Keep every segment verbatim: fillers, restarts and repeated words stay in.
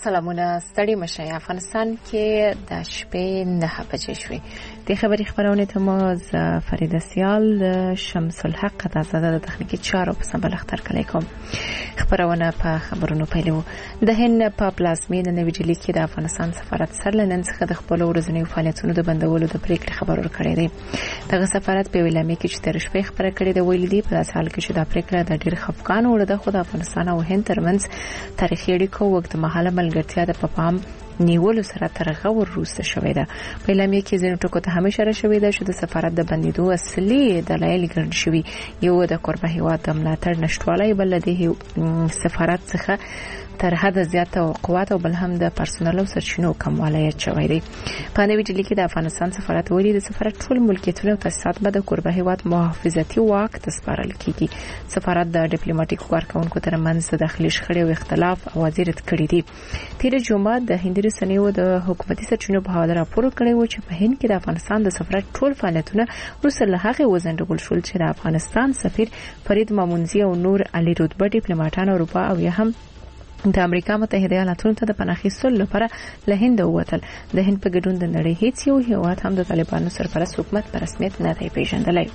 سلامونه ستړي مشه. افغانستان کې د شپې نه بجې شوې. د خبري خبرونه ته مو ز فرید سیال شمس الحق د آزاد د تخنیکی چارو په سمبل اختر کلی کوم. خبرونه په خبرونو پیلو. د هند په پلازمینه نوې ډیلی کې د افغانستان سفارت سره لنن څخه د خپل ورځنیو فعالیتونو د بندولو د پریکړې خبر ورکړی دی. دغه سفارت په ویلامې کې چې تر شپې خبره کړې د ویل دی په حال کې چې د پریکړه د ډیر خفقان وړ د خود افغانستان او هند ترمنځ تاریخي اړیکو وخت مهاله ملګرتیا د پپام نیولو سره ترغه وروسته شوې ده. په اعلامیه کې ځینو ټکو ته هم اشاره شوې ده چې د سفارت د بندیدو اصلي دلایل ګڼل شوي یو د کوربه هیواد د ملاتړ نشټوالۍ بل د سفارت څخه تر حد زیاته قوت او بل هم د پرسونل او سرچینو کموالی چوي دي. په نوې ډیلی کې د افغانستان سفارت ویلي د سفارت ټول ملکیتونه او تاسیسات به د کوربه هیواد محافظتي واک ته سپارل کیږي. سفارت د ډیپلوماټیکو کارکونکو ترمنځ د داخلي شخړې او اختلاف وزارت کړی دی. تیر جمعه د هندي رسنیو د حکومتي سرچینو په حواله راپور کړی و چې په هند کې د افغانستان د سفارت ټول فعالیتونه وروسته له هغې وځنډول شول چې د افغانستان سفیر فرید مامونزي او نور علي رتبه ډیپلوماټان اروپا او یا هم د امریکا متحده ایالاتونو ته د پناه اخیستلو لپاره له هند ووتل. د هند په ګډون د نړۍ هیڅ یو هیواد هم د طالبانو سرپرست حکومت په رسمیت نه دی پیژندلی.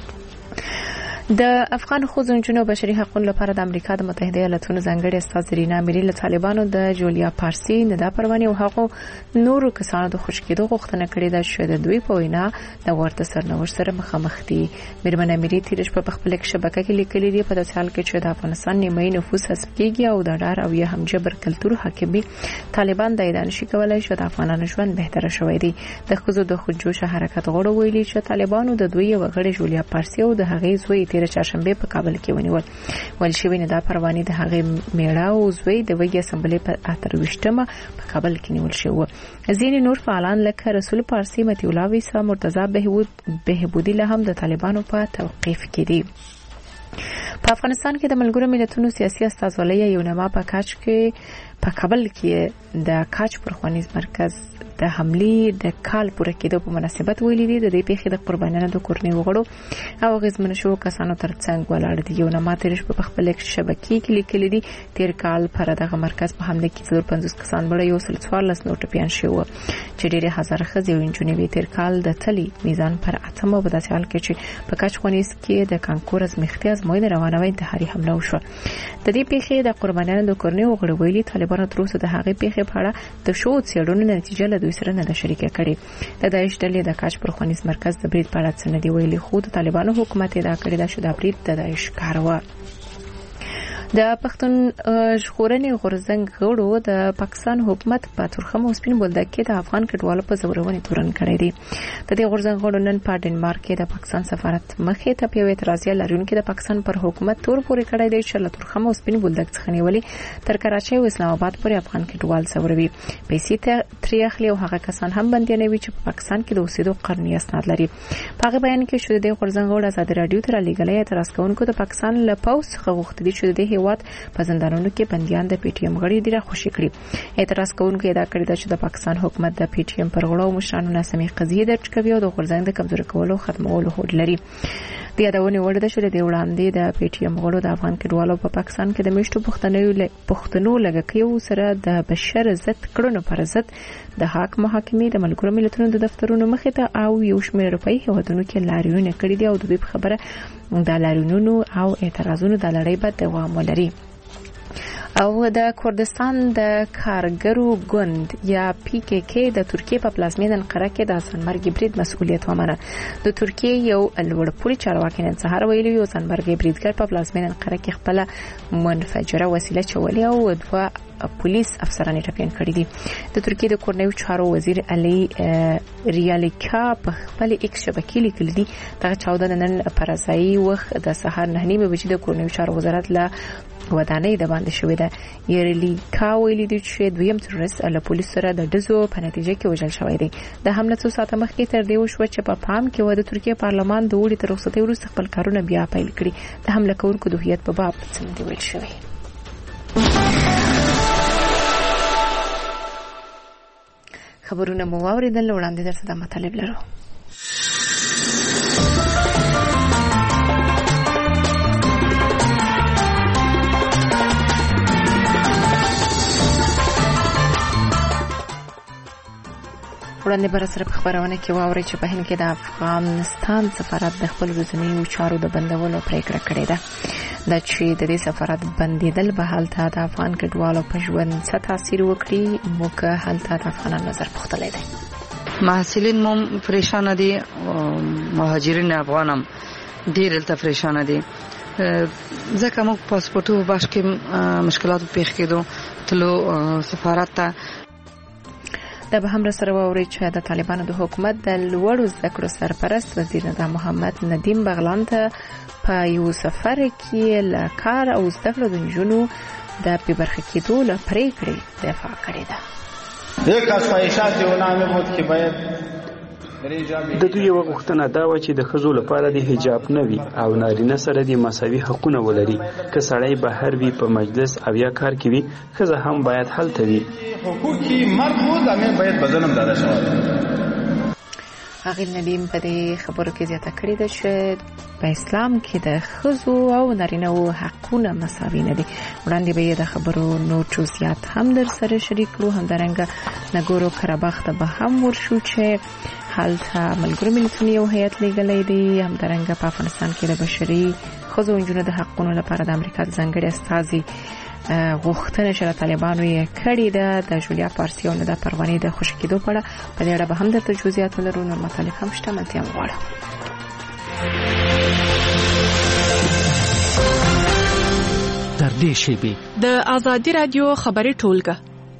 د افغان خوځښتونو بشري حقوقو لپاره د امریکا د متحده ایالاتونو ځانګړي استاذ رینا میری له طالبانو د جولیا پارسی نه د پروانې او هغو نورو کسانو د خوشکېدو غوښتنه کړې ده چې د دوی په وینا د ورته سرنوشت سره مخامخ دي. میرمن میری تیرش په خپل شبکه کې لیکلي دي په داسې حال کې چې د افغانستان نیمه نفوس حذف کیږي او د ډار او یا هم جبر کلتور حاکمي طالبان د ایدان شي کولای چې د افغانانو ژوند بهتره شوی دی. د خزو د خودجوش حرکت غړو ویلي چې طالبانو د دوی وغړي جولیا پارسی او د هغې زوی تیر چهارشنبه په کابل کې ونیول. ول شوی نه د پروانې د هغې میړه او زوی د وګي اسمبلی په اتروشتمه په کابل کې نیول شو. ځینې نور فعالان لکه رسول پارسی، متي الله ویسا، مرتضی بهبود بهبودی له هم د طالبانو په توقیف کې دي. په افغانستان کې د ملګرو ملتونو سیاسي استازولۍ یو نامه په کاچ کې په کابل کې د کاچ پرخوانیز مرکز د حملې د کال پوره کېدو په مناسبت ویلي دي د دې پیښې د قربانیانو د کورنۍ وګړو او غزمن شو کسانو ترڅنګ ولاړ دي. یو نامه ترش په خپل شبکې کې لیکلي دي تیر کال پر دغه مرکز په حمله کې څلور پنځوس کسان مړه یو سل څوارلس نور ټپیان شو چې ډېر هزار ښځې او نجونې تیر کال د تلی میزان پر اتمه په داسې حال کې چې په کاچ خونیز کې د کانکور ازمایښتي ازموینې روانوي انتحاري حمله وشوه. د دې پیښې د قربانیانو د کورنۍ وګړو ویلي طالبانو تر اوسه د هغې پیښې په اړه د شو څېړنو نتیجه له دوی سره نه ده شریکه کړې. د داعش ډلې د کاچ پرخوانیز مرکز د برید په اړه څه نه دی ویلي، خو د طالبانو حکومت ادعا کړې ده چې دا برید د داعش کار و. د پښتون ژغورنې غورځنګ غړو د پاکستان حکومت په تورخم او سپین بولدک کې د افغان کډوالو په زورونې تورن کړی دی. د دې غورځنګ غړو نن په ډنمارک کې د پاکستان سفارت مخې ته په اعتراضي لرونکو د پاکستان پر حکومت تور پورې کړی دی چې له تورخم او سپین بولدک څخه نیولې تر کراچۍ او اسلام آباد پورې افغان کډوال زوروي. پیسې ته تری اخلي او هغه کسان هم بنديانوي چې په پاکستان کې د اوسېدو قانوني اسناد لري. په هغه بیان کې شوه د غورځنګ غړو ازادي رادیو تر لګلې اعتراض کوونکو د پاکستان له پوس څخه غوښتل چې د هیواد په زندانونو کې بنديان د پی ټی ایم غړي ډیره خوشی کړي. اعتراض کوونکو ادعا کړې ده چې د پاکستان حکومت د پی ټی ایم پر غړو مشرانو ناسمې قضیې درج کوي او د غورځنګ د کمزوري کولو ختمولو هوډ لري. د یادونې وړ ده چې د وړاندې د پی ټی ایم غړو د افغان کډوالو په پاکستان کې د میشتو پښتنو پښتنو لګکیو سره د بشر ضد کړنو پر ضد د حق محاکمې د ملګرو ملتونو د دفترونو مخې ته او یو شمېر اروپایي هیوادونو کې لاریونونه کړي دي او د دې په خبره د لاریونونو او اعتراضونو د لړۍ به دوام ولري. او د کردستان د کارګرو ګوند یا پی کې کې د ترکیه په پلازمینه انقره کې د ځانمرګي برید مسؤلیت ومنه. د ترکیه یو لوړپوړي چارواکي نن سهار ویلي یو ځانمرګي بریدګر په پلازمینه انقره کې خپل منفجره وسیله چولې او دوه پولیس افسران ټپیان کړي دي. د ترکیه د کورنیو چارو وزیر علي ریالیکا په خپل ایکس شبکې لیکلي دي دا چاوده نن پرځای وخت د سهار نه نیمه بجې د کورنیو چارو وزارت له ودانۍ د باندې شوې ده. ریالیکا ویلي دي چې دویم تروریست له پولیس سره د دزو په نتیجه کې وژل شوی دی. د حمله څو ساعته مخکې تر دې وشوه چې په پام کې و د ترکیه پارلمان د وړي تر رخصتۍ وروسته خپل کارونه بیا پیل کړي. د حمله کوونکو د هویت په باب څه نه دی ویل شوی. خبرونه مو واوریدل، وړاندې درته د مطالب لرو. وړاندې بر سره په خبرونه کې واوري چې په هند کې د افغانستان سفارت د خپل ورځنیو چارو د بندولو پریکړه کړې ده. د چې د دې سفارت بندیدل به هلته د افغان کډوالو په ژوند څه تاثیر وکړي، موږ هلته د افغانانو نظر پوښتلی دی. محصلین مو پریشان دي، مهاجرین افغانم ډیر دلته پریشان دي، ځکه موږ پاسپورټو باش کې مشکلات پیښ کېدو تلو سفارت ته. دا به هم سره واوري چې د طالبانو د حکومت د لوړو زده کړو سرپرست وزیر نظام محمد ندیم بغلان ته په یو سفر کې له کار او زده کړو د نجونو د په برخه کېدو له پریکړې دفاع کړې ده. یک از خواهشات اونامه بود که باید د دوی یو غوښتنه دا و چې د ښځو لپاره د حجاب نه وي او نارینه سره د مساوي حقونه ولري. که سړی بهر وي په مجلس او یا کار کې وي، ښځه هم باید هلته وي. حقوقی مرد بود همین باید بدنم داده شود. هغه ندیم په دې خبرو کې زیاته کړې ده چې په اسلام کې د ښځو او نارینه‌و حقونه مساوي نه دي. وړاندې به د خبرو نور جزئیات هم در سره شریک کړو. همدارنګه نګورو قره‌باغ ته به هم ورشو چې هلته ملګرو ملتونو یو هیئت لیږلی دی. همدارنګه په افغانستان کې د بشري ښځو او نجونو د حقونو لپاره د امریکا د ځانګړي استازي غوښتنه چې د طالبانو یې کړې ده د جولیا پارسی او د پروانې د خوشي کېدو په اړه په دې اړه به هم درته جزئیات ولرو. نور مطالب هم شته، منتیا مو غواړم. تر دې شیبې د آزادي رادیو خبري ټولګه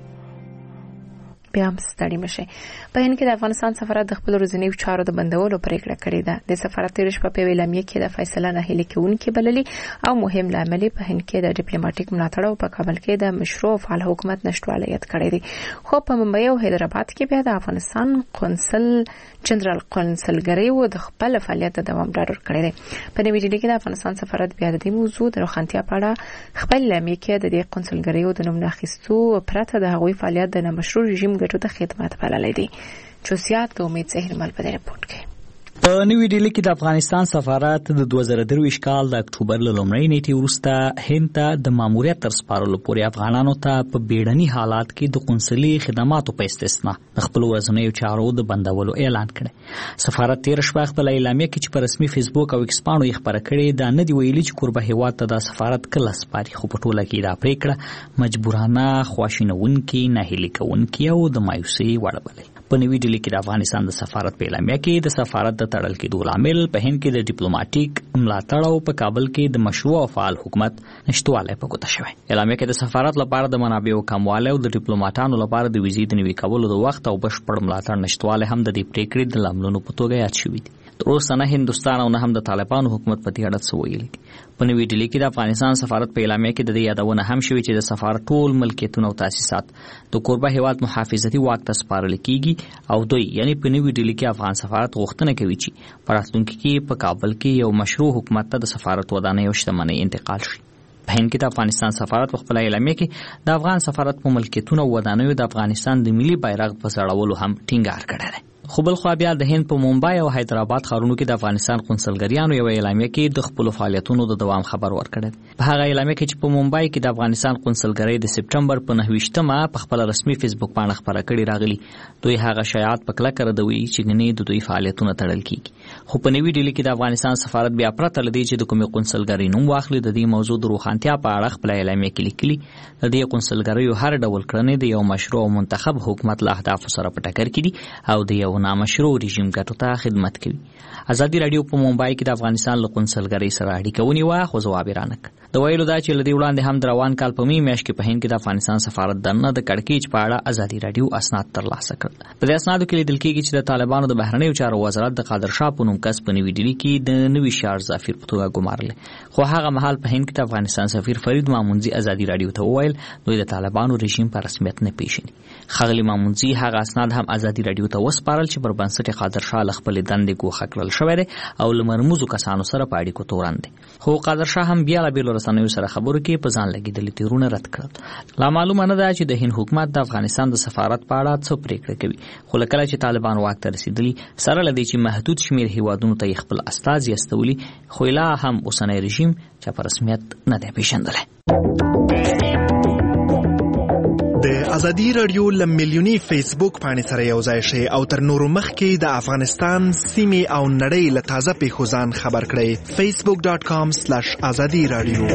بیا هم ستړي مشه. په هند کې د افغانستان سفارت د خپل ورځنیو چارو د بندولو پریکړه کړې ده. د سفارت تیر شپه په اعلامیه کې د فیصله نه هلي کوونکې بللي او مهم لامل په هند کې د ډیپلوماټیک ملاتړ او په کابل کې د مشروع فعال حکومت نشټوالی یاد کړی دی. خو په ممبئی او حیدرآباد کې بیا د افغانستان قونسل جنرال قونسلګری و د خپل فعالیت د دوام ډاډ ورکړی دی. په نوې ډیلي کې د افغانستان سفارت بیا د دې موضوع د روښانتیا په اړه خپل اعلامیه کې د دې قونسلګری د نوم اخیستو پرته د هغوی فعالیت د نامشروع رژیم ګټو ته خدمت بللی دی. جزئیات د امید زهیر مل په رپورت کې. په نوې ډیلي کې د افغانستان سفارت د دوه زره درویشت کال د اکتوبر له لومړۍ نیټې وروسته هند ته د ماموریت تر سپارلو پورې افغانانو ته په بیړني حالات کې د قونسلي خدماتو په استثنا د خپل ورځنیو چارو د بندولو اعلان کړی. سفارت تیر شپه خپل اعلامیه کې چې په رسمي فیسبوک او ایکس پاڼو یې خبره کړې دا نه دی ویلي چې کوربه هیواد ته د سفارت کله سپاري، خو په ټوله کې دا پریکړه مجبورانه، خواشینونکې، ناهیلي کوونکې او د مایوسۍ وړ بللې. په نوې ډیلي کې د افغانستان د سفارت په اعلامیه کې د سفارت د تړل کېدو لامل په هند کې د ډیپلوماټیک ملاتړ او په کابل کې د مشروع او فعال حکومت نشټوالی په ګوته شوی. اعلامیه کې د سفارت لپاره د منابعو کموالی او د ډیپلوماټانو لپاره د ویزې د نوي کولو د وخت او بشپړ ملاتړ نشټوالی هم د دې پریکړې د لاملونو په توګه یاد شوي دي. تر اوسه نه هندوستان او نه هم د طالبانو حکومت په دې اړه څه ویلي دي. په نوې ډیلي کې د افغانستان سفارت په اعلامیه کې د دې یادونه هم شوې چې د سفارت ټول ملکیتونه او تاسیسات د کوربه هیواد محافظتي واک ته سپارل کیږي او دوی یعنی په نوې ډیلي کې افغان سفارت غوښتنه کوي چې په راتلونکي کې په کابل کې یو مشروع حکومت ته د سفارت ودانۍ او شتمنۍ انتقال شي. په هند کې د افغانستان سفارت په خپل اعلامیه کې د افغان سفارت په ملکیتونو او ودانیو د افغانستان د ملي بیرغ په ځړولو هم ټینګار کړی دی. خو بل خو بیا د هند په ممبئی او حیدرآباد ښارونو کې د افغانستان قونسلګریانو یو اعلامیه کې د خپل فعالیتونو د دوام خبر ورکړی. په هغه اعلامیه کې چې په ممبئی کې د افغانستان قونسلګری د سپټمبر په نهه ویشتمه په خپل رسمي فیسبوک باندې خبره کړې راغلي، دوی هغه شایعات په کلکه ردوي چې ګنې د دوی فعالیتونه تړل کیږي. خو په نوې ډیلي کې د افغانستان سفارت بیا پرته لدی چې د کومې قونسلګری نوم واخلي د دې موضوع د روښانتیا په اړه خپل اعلامیه کې لیکلي د دې قونسلګریو هر ډول کړنې د یو مشروع او منتخب حکومت له اهدافو سره په ټکر کې دي او د یو نامشروع رژیم ګټو ته خدمت کوي. ازادي رادیو په ممبئی کې د افغانستان له قونسلګرۍ سره اړیکه ونیوه خو ځواب یې رانه کړ. د ویلو دا چې له دې وړاندې هم د روان کال په می میاشت کې په هند کې د افغانستان سفارت دننه د کړکېچ په اړه ازادي رادیو اسناد ترلاسه کړل. په دې اسنادو کې لیدل کېږي چې د طالبانو د بهرنیو چارو وزارت د قادر شاه په نوم کس په نوې ډیلي کې د نوي شار سفیر په توګه ګمارل، خو هغه مهال په هند کې د افغانستان سفیر فرید مامونځي ازادي رادیو ته وویل دوی د طالبانو رژیم په رسمیت نه پیژني. ښاغلي مامونځي هغه اسناد هم ازادي رادیو ته وسپارل چې پر بنسټ قادر شاه له خپلې دندې ګوښه کړل شوی دی او له مرموزو کسانو سره په اړیکو تورن دی. خو قادر شاه هم بیا له بېلو رسنیو سره خبرو کې په ځان لګېدلي تیرونه رد کړل. لا معلومه نه ده چې د هند حکومت د افغانستان د سفارت په اړه څه پرېکړه کوي، خو له کله چې طالبان واک ته رسېدلي سره له دې چې محدود شمېر هیوادونو ته یې خپل استازي استولي، خو لا هم اوسنی رژیم چې په رسمیت نه دی پېژندلی. د ازادي رادیو له میلیوني فیسبوک باندې سره یو ځای شي او تر نورو مخکې د افغانستان سیمې او نړۍ له تازه پیښو ځان خبر کړئ. facebook dot com slash azadi radio.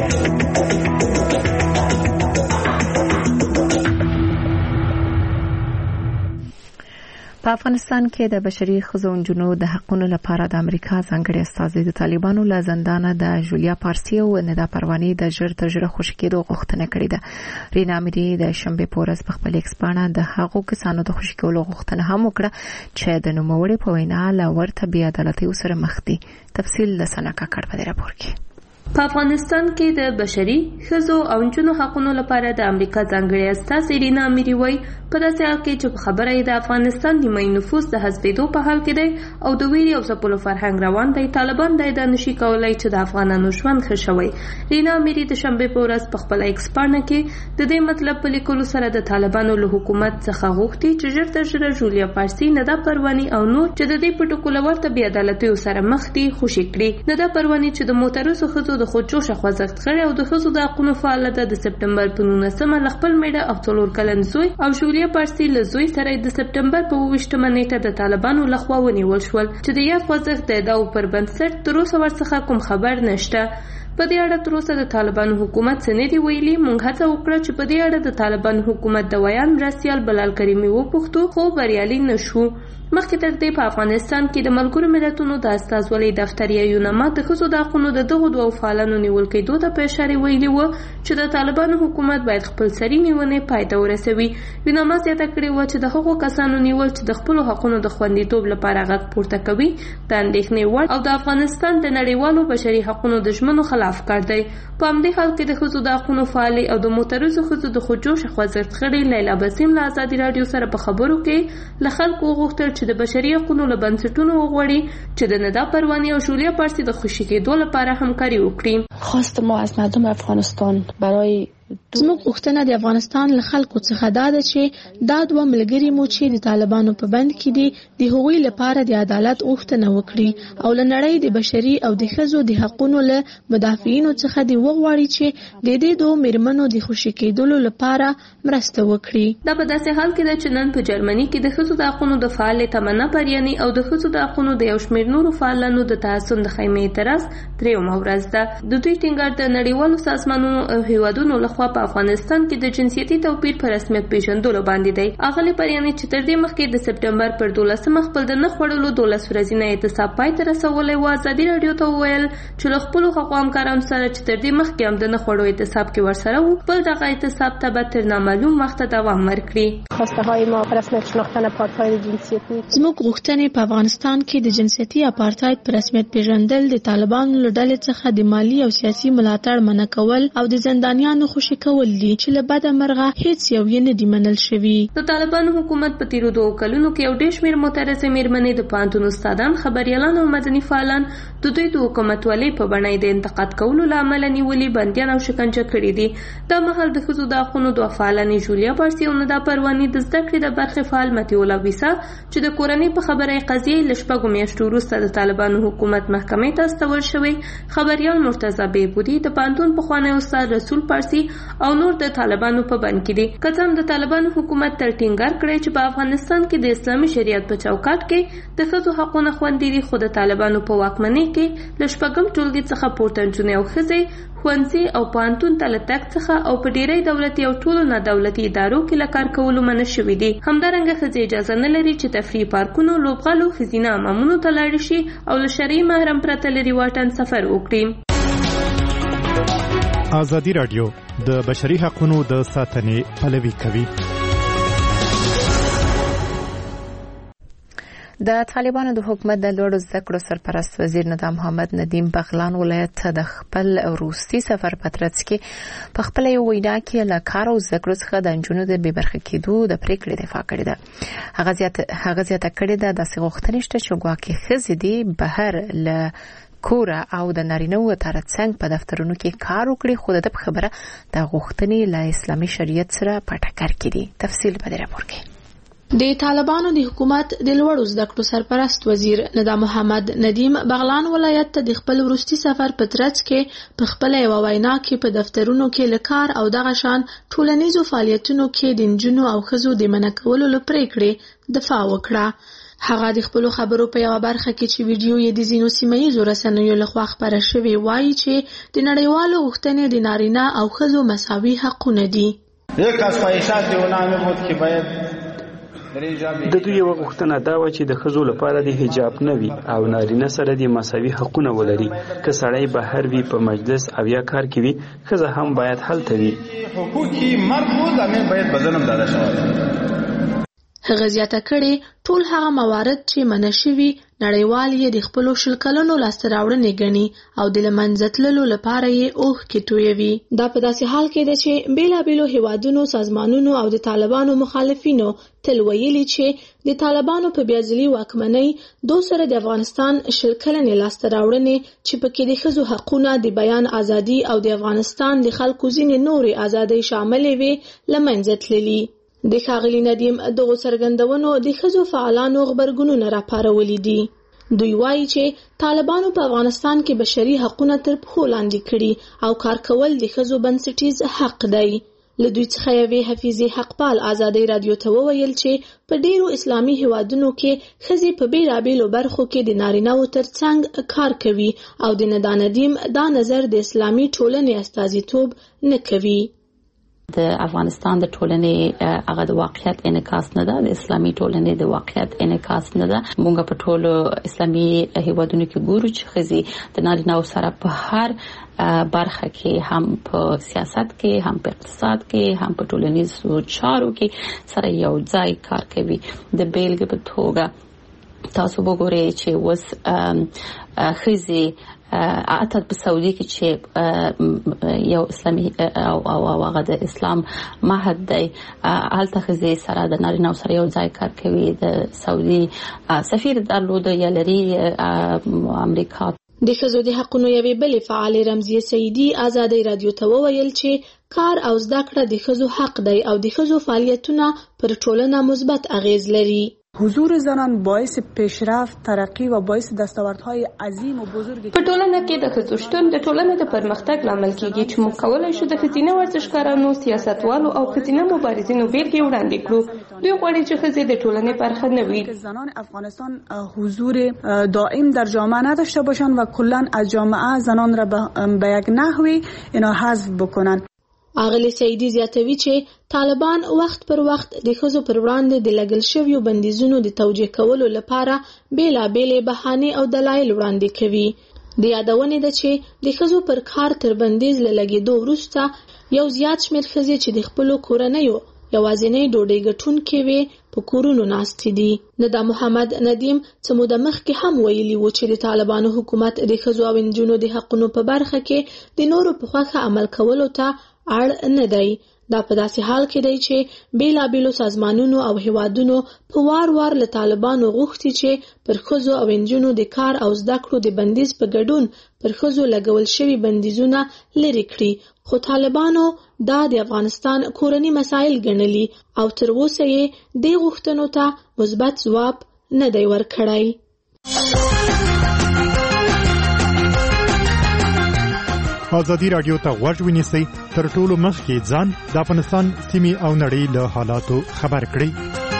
په افغانستان کې د بشري ښځو او نجونو د حقوقو لپاره د امریکا ځانګړي استازي د طالبانو له زندانه د جولیا پارسی او ندا پروانی د ژر تر ژره خوشی کېدو غوښتنه کړې ده. رینا امری د شنبه په ورځ په خپل ایکس باندې د هغو کسانو د خوشی کولو غوښتنه هم وکړه چې د نوموړي په وینا له ورته بې عدالتۍ سره مخ دي. تفصیل د سنکا کړ په راپور کې. په افغانستان کې د بشري ښځو او نجونو حقوقو لپاره د امریکا ځانګړي استازي رینا امری وایي په داسې حال کې چې په خبره یې د افغانستان نیمایي نفوس د حذفېدو په حال کې دی او د ویرې او ځپلو فرهنګ روان دی، طالبان دا ادعا نشي کولی چې د افغانانو ژوند ښه شوی. رینا امری د شنبې په ورځ په خپل ایکس پاڼه کې د دې مطلب په لیکلو سره د طالبانو له حکومت څخه غوښتي چې ژر تر ژره جولیا پارسی، ندا پروانی او نور چې د دې په ټکو ورته بې عدالتیو سره مخ دي خوشي کړي. ندا پروانی چې د معترضو ښځو د خودجوشه خوځښت غړې او د ښځو د حقوقو فعاله ده، د سپټمبر په نولسمه له خپل میړه او څلور کلن زوی او جولیا پارسی له زوی سره د سپټمبر په اوویشتمه نیټه د طالبانو لخوا ونیول شول چې د یاد خوځښت د ادعاو پر بنسټ تر اوسه ورڅخه کوم خبر نشته. په دې اړه تر اوسه د طالبانو حکومت څه نه دی ویلي. موږ هڅه وکړه چې په دې اړه د طالبانو حکومت د ویان مرستیال بلال کریمي وپوښتو خو بریالي نشو. مخکې تر دې په افغانستان کې د ملګرو ملتونو د استازولۍ دفتر یونما د ښځو د حقوقو د دغو دوو فعالانو نیول کېدو ته په اشاره ویلي و چې د طالبانو حکومت باید خپل سري نیونې پای ته ورسوي. یونما زیاته کړې وه چې د هغو کسانو نیول چې د خپلو حقوقو د خوندیتوب لپاره غږ پورته کوي د اندېښنې وړ او د افغانستان د نړیوالو بشري حقوقو د ژمنو خلاف کار دی. په همدې حال کې د ښځو د حقوقو فعالې او د معترضو ښځو د خودجوشه خوځښت غړې لیلا بسیم له ازادي راډیو سره په خبرو کې له خلکو وغوښتل چې د بشري حقوقو له بنسټونو وغواړي چې د ندا پروانی او جولیا پارسی د خوشی کېدو لپاره همکاري وکړي. خواست ما از مردم افغانستان برای زموږ غوښتنه د افغانستان له خلکو څخه دا ده چې دا دوه ملګري مو چې د طالبانو په بند کې دي د هغوی لپاره د عدالت غوښتنه وکړي او له نړۍ د بشري او د ښځو د حقوقو له مدافعینو څخه دی وغواړي چې د دې دوه میرمنو د خوشي کېدلو لپاره مرسته وکړي. دا په داسې حال کې ده چې نن په جرمني کې د ښځو د حقوقو د فعال تمنا پریانی او د ښځو د حقوقو د یو شمېر نورو فعالانو د تحصن د خیمې اعتراض دریمه ورځ ده. د دوی ټینګار د نړیوالو سازمانونو او هیوادونو لخوا په افغانستان کې د جنسیتي توپیر په رسمیت پیژندلو باندې دی. اغلی پریانی چې تر دې مخکې د سپټمبر پر دولسمه خپل د نه خوړلو دولس ورځې اعتصاب پای ته رسولی و، ازادي راډیو ته وویل چې له خپلو هغو همکارانو سره چې تر دې مخکې هم د نه خوړو اعتصاب کې ورسره وو بل دغه اعتصاب ته به تر نامعلوم وخته دوام ورکړي. خواسته‌های ما پر رسمیت شناختن آپارتاید جنسیتی زموږ غوښتنې په افغانستان کې د جنسیتي آپارتاید په رسمیت پیژندل، د طالبانو له ډلې څخه د مالی او سیاسي ملاتړ منع کول او د زندانیانو خوشي کول دي چې له بده مرغه هیڅ یو یې نه دی منل شوی. د طالبانو حکومت په تیرو دوه کلونو کې یو ډېر شمېر معترضې مېرمنې د پوهنتون استادان، خبریالان او مدني فعالان د دوی د حکومتولۍ په بڼه د انتقاد کولو له امله نیولي، بندیان او شکنجه کړي دي. دا مهال د ښځو د حقوقو دوه فعالانې جولیا پارسی او ندا پروانی د زده کړې د برخې فعال متیولا ویسا چې د کورنۍ په خبره قضیې له شپږو میاشتو وروسته د طالبانو حکومت محکمې ته استول شوی، خبریال مرتضی بهبودي، د پوهنتون پخوانی استاد رسول پارسی او نور د طالبانو په بند کې دي. که څه هم د طالبانو حکومت تر ټینګار کړی چې په افغانستان کې د اسلامي شریعت په چوکاټ کې د ښځو حقونه خوندي دي، خو د طالبانو په واکمنۍ کې له شپږم ټولګي څخه پورته نجونې او ښځې ښوونځي او پوهنتون ته له تګ څخه او په ډېری دولتي او ټولو نادولتي ادارو کې له کار کولو منع شوي دي. همدارنګه ښځې اجازه نه لري چې تفریح پارکونو، لوبغالو، ښځینه حمامونو ته لاړې شي او له شرعي محرم پرته لرې واټن سفر وکړي. ازادي راډیو د بشري حقوقو د ساتنې پلوي کوي. د طالبانو د حکومت د لوړو زده کړو سرپرست وزیر ندا محمد ندیم بغلان ولایت ته د خپل روسي سفر په ترڅ کې په خپل یو وینا کې له کار او زده کړو څخه د نجونو د بې برخې کېدو د پریکړې دفاع کړې ده. هغه زیاته هغه زیاته کړې ده داسې غوښتنې شته چې ګواکې ښځې دي بهر له کوره او د نارینه‌و ترڅنګ په دفترونو کې کار وکړي، خو د خبره د غوښتنې له اسلامي شریعت سره په ټکر کې دي. تفصیل په دې راپور کې. د طالبانو د حکومت د لوړو زده کړو سرپرست وزیر ندا محمد ندیم بغلان ولایت ته د خپل وروستي سفر په ترڅ کې په خپل یو وینا کې په دفترونو کې لکار او دغه شان ټولنیزو فعالیتونو کې د نجونو او ښځو د منع کولو لپاره پریکړې دفاع وکړه. هغه د خپل خبرو په یو برخه کې چې ویډیو یې د زینو سیمایي رسنیو لخوا خبره شوې وایي چې د نړیوالو غوښتنې د نارینه او ښځو مساوي حقونه دي. یک از خواهشات اونام بود که باید د دوی یو غوښتنه دا و چې د ښځو لپاره د حجاب نه وي او نارینه سره د مساوي حقونه ولري. که سړی بهر وي په مجلس او یا کار کې وي ښځه هم باید هلته وي. حقوقي مرد بود امین باید به ظلم داده شود. هغه زیاته کړې ټول هغه موارد چې منع شوي نړیوال یې د خپلو شل کلونو لاسته راوړنې ګڼي او د له منځه تللو لپاره یې اوښکې تویوي. دا په داسې حال کې ده چې بېلابېلو هیوادونو سازمانونو او د طالبانو مخالفینو تل ویلي چې د طالبانو په بیا ځلي واکمنۍ دو سره د افغانستان شل کلنې لاسته راوړنې چې پکې د ښځو حقونه د بیان ازادي او د افغانستان د خلکو ځینې نورې ازادۍ شاملې وې له منځه تللي. د ښاغلي ندیم دغو څرګندونو د ښځو فعالانو غبرګونونه راپارولي دي. دوی وایي چې طالبانو په افغانستان کې بشري حقونه تر پښو لاندې کړي او کار کول د ښځو بنسټیز حق دی. له دوی څخه یوې حفیظې حقپال ازادۍ رادیو ته وویل چې په ډیرو اسلامي هیوادونو کې ښځې په بېلابېلو برخو کې د نارینه‌وو تر څنګ کار کوي او د ندا ندیم دا نظر د اسلامي ټولنې استازیتوب نه کوي. د افغانستان د ټولنې هغه د واقعیت انعکاس نه ده، د اسلامي ټولنې د واقعیت انعکاس نه ده. موږ په ټولو اسلامي هیوادونو کې ګورو چې ښځې د نارینه‌و سره په هر برخه کې هم په سیاست کې هم په اقتصاد کې هم په ټولنیزو چارو کې سره یو ځای کار کوي. د بیلګې په توګه تاسو وګورئ چې اوس ښځې اته په سعودي کې چې یو اسلامي او او هغه د اسلام معهد دی، هلته ښځې سره د نارینه‌و سره یو ځای کار کوي. د سعودي سفیر درلوده یا لري امریکا. د ښځو د حقونو یوې بلې فعالې رمزیه سعیدي ازادۍ رادیو ته وویل چې کار او زده کړه د ښځو حق دی او د ښځو فعالیتونه پر ټولنه مثبت اغیز لري. حضور زنان باعث پیشرفت، ترقی و باعث دستاوردهای عظیم و بزرگی په ټولنه کې د ښځو شتون د ټولنې د پرمختګ لامل کیږي چې موږ کولای شو د ښځینه ورزشکارانو، سیاستوالو او ښځینه مبارزینو بیلګې وړاندې کړو. دوی غواړي چې ښځې د ټولنې برخه نه وي. زنان افغانستان حضور دائم در جامعه نداشته باشند و کلا از جامعه زنان را به یک نحوی اینا حذف بکنن. اغلی سعیدی زیاتوي چې طالبان وخت پر وخت د ښځو پر وړاندې د لګل شویو بندیزونو د توجیه کولو لپاره بیلابېلې بهانې او دلایل وړاندې کوي. د یادونې ده چې د ښځو پر کار تر بندیز له لګېدو وروسته یو زیات شمېر ښځې چې د خپلو کورنیو یوازینۍ ډوډۍ ګټونکې وې په کورونو ناستې دي. ندا محمد ندیم څه موده مخکې هم ویلي و چې د طالبانو حکومت د ښځو او نجونو د حقونو په برخه کې د نورو په خوښه عمل کولو ته اړ نه دی. دا په داسې حال کې دی چې بیلابېلو سازمانونو او هیوادونو په وار وار له طالبانو غوښتي چې پر ښځو او نجونو د کار او زده کړو د بندیز په ګډون پر ښځو لګول شوي بندیزونه لرې کړي، خو طالبانو دا د افغانستان کورني مسایل ګڼلي او تر اوسه یې دې غوښتنو ته مثبت ځواب نه دی ورکړی. ازادي رادیو ته غوږ ونیسئ، تر ټولو مخکې ځان د افغانستان سیمې او نړۍ له حالاتو خبر کړئ.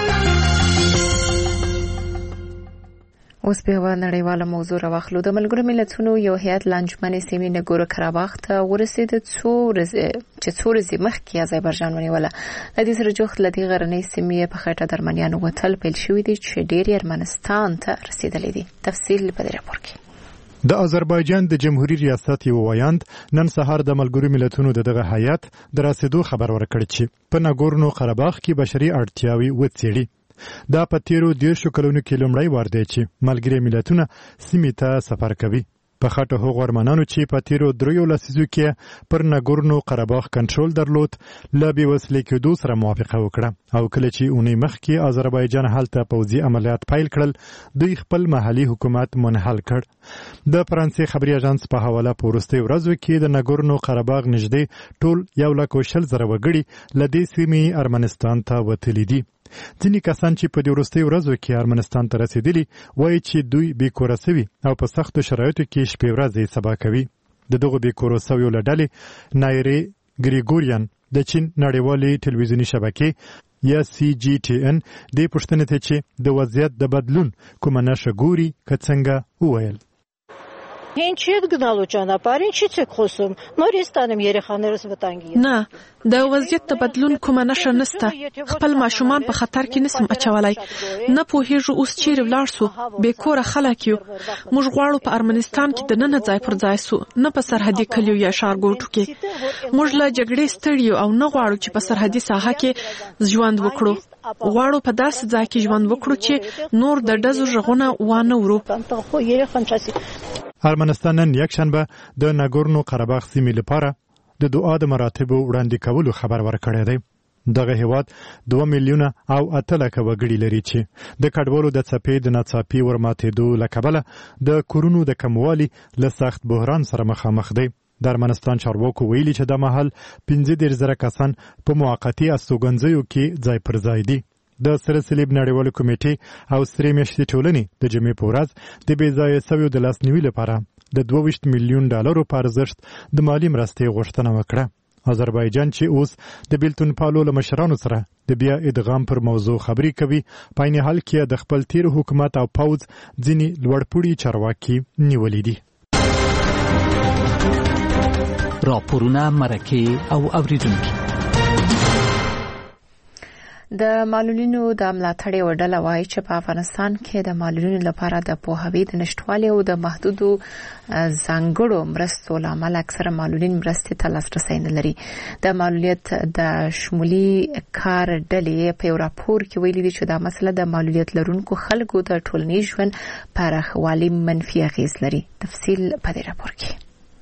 اوس په یوه نړیواله موضوع راواخلو. د ملګرو ملتونو یو هیئت له انجمن سیمې نګورو قرهباغ ته ورسېد څو ورځې چې څو ورځې مخکې اذربایجان ونیوله. د دې سره جوخت له دې غرنۍ سیمې په خټه درمنیانو وتل پیل شوي دي چې ډېر یې ارمنستان ته رسېدلي دي. تفصیل په دې راپور کې. د آذربایجان د جمهوریت ریاست یو ویاند نن سهار د ملګرو ملتونو دغه هیئت د رسیدو خبر ورکړ چې په ناګورنو قرهباغ کې بشري اړتیاوې وڅېړي. دا په تیرو دیرشو کلونو کې لومړی وار دی چې ملګري ملتونه سیمې ته سفر کوي. په خټه هغو ارمنانو چې په تیرو دریو لسیزو کې پر ناګورنو قرهباغ کنټرول درلود له بې وسلې کېدو سره موافقه وکړه او کله چې اونۍ مخکې آذربایجان هلته پوځي عملیات پیل کړل دوی خپل محلي حکومت منحل کړ. د فرانسې خبري اژانس په حواله په وروستیو ورځو کې د ناګورنو قرهباغ نږدې ټول یو لک او شل زره وګړي له دې سیمې ارمنستان ته وتلي دي. ځینې کسان چې په دې وروستیو ورځو کې ارمنستان ته رسېدلي وایي چې دوی بې کوره سوي او په سختو شرایطو کې شپې ورځې سبا کوي. د دغو بې کوره سویو له ډلې نایرې ګریګورین د چین نړیوالې ټلویزیوني شبکې یا سی جی ټي ان دې پوښتنې ته چې د وضعیت د بدلون کومه نښه ګوري که څنګه وویل. Ինչ եք գնալու ճանապարհ, ինչից եք խոսում։ Նորից տանեմ երեխաներս վտանգի։ نه د وضعیت د بدلون کومه نښه نشته. خپل ماشومان په خطر کې نسم اچولای. نه پوهیږو اوس چیرې ولاړ سو. بې کوره خلک یو. موږ غواړو په ارمنستان کې د نن ځای پر ځای سو، نه په سرحدي کلیو یا ښارګوټو کې. موږ له جګړې ستړي او نه غواړو چې په سرحدي ساحه کې ژوند وکړو. غواړو په داسې ځای کې ژوند وکړو چې نور د ډزو غږونه وانه ورو. ارمنستان نن یکشنبه د ناګورنو قرهباغ سیمې لپاره د دعا د مراتبو وړاندې کولو خبر ورکړی دی. دغه هیواد دوه میلیونه او اته لکه وګړي لري چې د کډوالو د څپې د ناڅاپي ورماتېدو له کبله د کورونو د کموالي له سخت بحران سره مخامخ دی. د ارمنستان چارواکو ویلي چې د مهال پنځه دېرش زره کسان په موقتي استوګنځیو کې ځای پر ځای دي. د سره صلیب نړیوالې کمیټې او سرې میاشتې ټولنې د جمعې په ورځ د بې ځایه سویو د لاسنیوي لپاره د دوه ویشت میلیون ډالرو په ارزښت د مالي مرستې غوښتنه وکړه. آذربایجان چې اوس د بیلتون پالو له مشرانو سره د بیا ادغام پر موضوع خبرې کوي، په عین حال کې د خپل تیر حکومت او پوځ ځینې لوړپوړي چارواکي نیولي دي. راپورونه، مرکې او اوریدونکي. د معلولینو د ملاتړ ډله وایي چې په افغانستان کې د معلولینو لپاره د پوهاوي د نشټوالي او د محدودو ځانګړو مرستو له امله اکثره معلولین مرستې ته لاسرسی نه لري. د معلولیت د شمولي کار ډلې په یو راپور کې ویلي دي چې دا مسله د معلولیت لرونکو خلکو د ټولنیز ژوند پر ښهوالي منفي اغېز لري. تفصیل په دې راپور کې.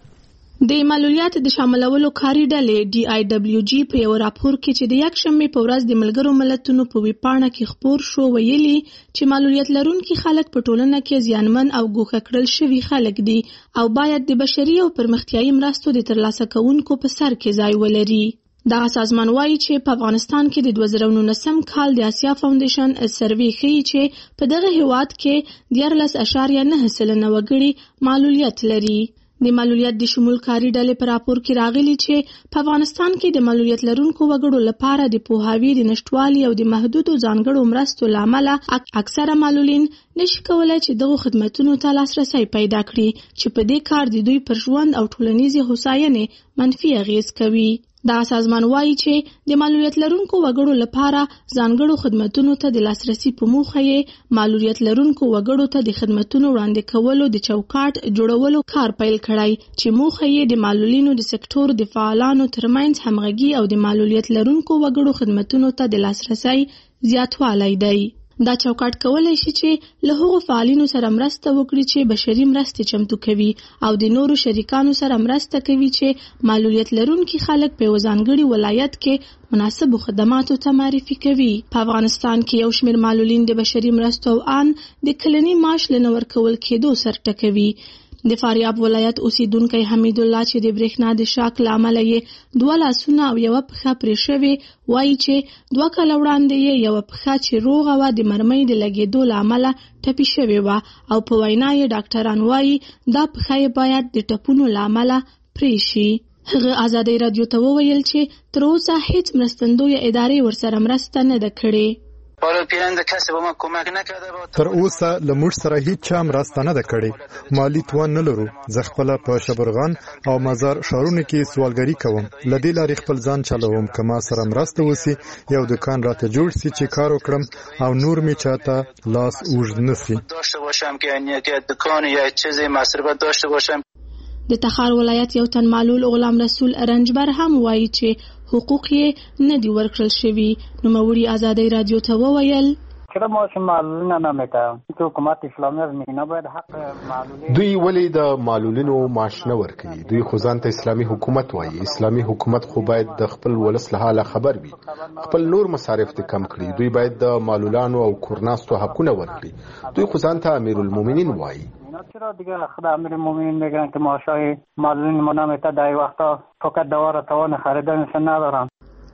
د معلولیت د شاملولو کاری ډلې ډي آی دبلیو جی په یو راپور کې چې د یکشنبې په ورځ د ملګرو ملتونو په ویبپاڼه کې خپور شو ویلي چې معلولیت لرونکي خلک په ټولنه کې زیانمن او ګوښه کړل شوي خلک دي او باید د بشري او پرمختیایي مرستو د ترلاسه کوونکو په سر کې ځای ولري. دغه سازمان وایي چې په افغانستان کې د دوه زره نولسم کال د آسیا فاونډیشن سروې ښیي چې په دغه هیواد کې دیارلس اعشاریه نهه سلنه وګړي معلولیت لري. د معلولیت د شمول کاری ډلې په راپور کې راغلي چې په افغانستان کې د معلولیت لرونکو وګړو لپاره د پوهاوي د نشټوالي او د محدودو ځانګړو مرستو له امله اکثره معلولین نشي کولای چې دغه خدماتو ته لاسرسی پیدا کړي چې په دې کار د دوی پر ژوند او ټولنیزې هوساینې منفي اغېز کوي. دا سازمان وایي چې د معلولیت لرونکو وګړو لپاره ځانګړو خدماتو ته د لاسرسي په موخه یې معلولیت لرونکو وګړو ته د خدماتو وړاندې کولو د چوکاټ جوړولو کار پیل کړی چې موخه یې د معلولینو د سکتور د فعالانو ترمنځ همغږي او د معلولیت لرونکو وګړو خدماتو ته د لاسرسي زیاتوالی دی. دا چوکاټ کولای شي چې له هغو فعالینو سره مرسته وکړي چې بشري مرستې چمتو کوي او د نورو شریکانو سره مرسته کوي چې معلولیت لرونکي خلک په ځانګړي ولایت کې مناسب خدماتو ته معرفي کوي. په افغانستان کې یو شمېر معلولین د بشري مرستو او ان د کلني معاش لنه ورکول کېدو سر ټکوي. د فاریاب ولایت اوسیدونکی حمید الله چې د برېښنا د شاک له امله یې دوه لاسونه او یوه پښه پرې شوې وایي چې دوه کاله وړاندې یې یوه پښه چې روغه وه د مرمۍ د لګېدو له امله ټپي شوې وه او په وینا یې ډاکټران وایي دا پښه یې باید د ټپونو له امله پرې شي. هغه ازادۍ راډیو ته وویل چې تر اوسه هیڅ مرستندویه ادارې ورسره مرسته نه ده کړې. تر اوسه له موږ سره هیڅ چا مرسته نه ده کړې. مالي توان نه لرو. زه خپله په شبرغان او مزار ښارونو کې سوالګري کوم. له دې لارې خپل ځان چلوم. که ما سره مرسته وسي یو دکان راته جوړ سي چې کار وکړم او نور مې چاته لاس اوږد نه سي. د تخار ولایت یو تن معلول غلام رسول رنجبر هم وایي چې حقوق یې نه دي ورکړل شوي. نوموړي ازادۍ راډیو ته وویل دوی ولې د معلولینو معاش نه ورکوي؟ دوی خو ځان ته اسلامي حکومت وایي. اسلامي حکومت خو باید د خپل ولس له حاله خبر وي، خپل نور مصارف ته کم کړي. دوی باید د معلولانو او کورناستو حقونه ورکړي. دوی خو ځان ته امیرالمؤمنین وایي. چرا دیگه خدا امیرالمؤمنین میگن که معاشای معلولین منامتا در وقتا فقط دوار توان خریدنش ندارن.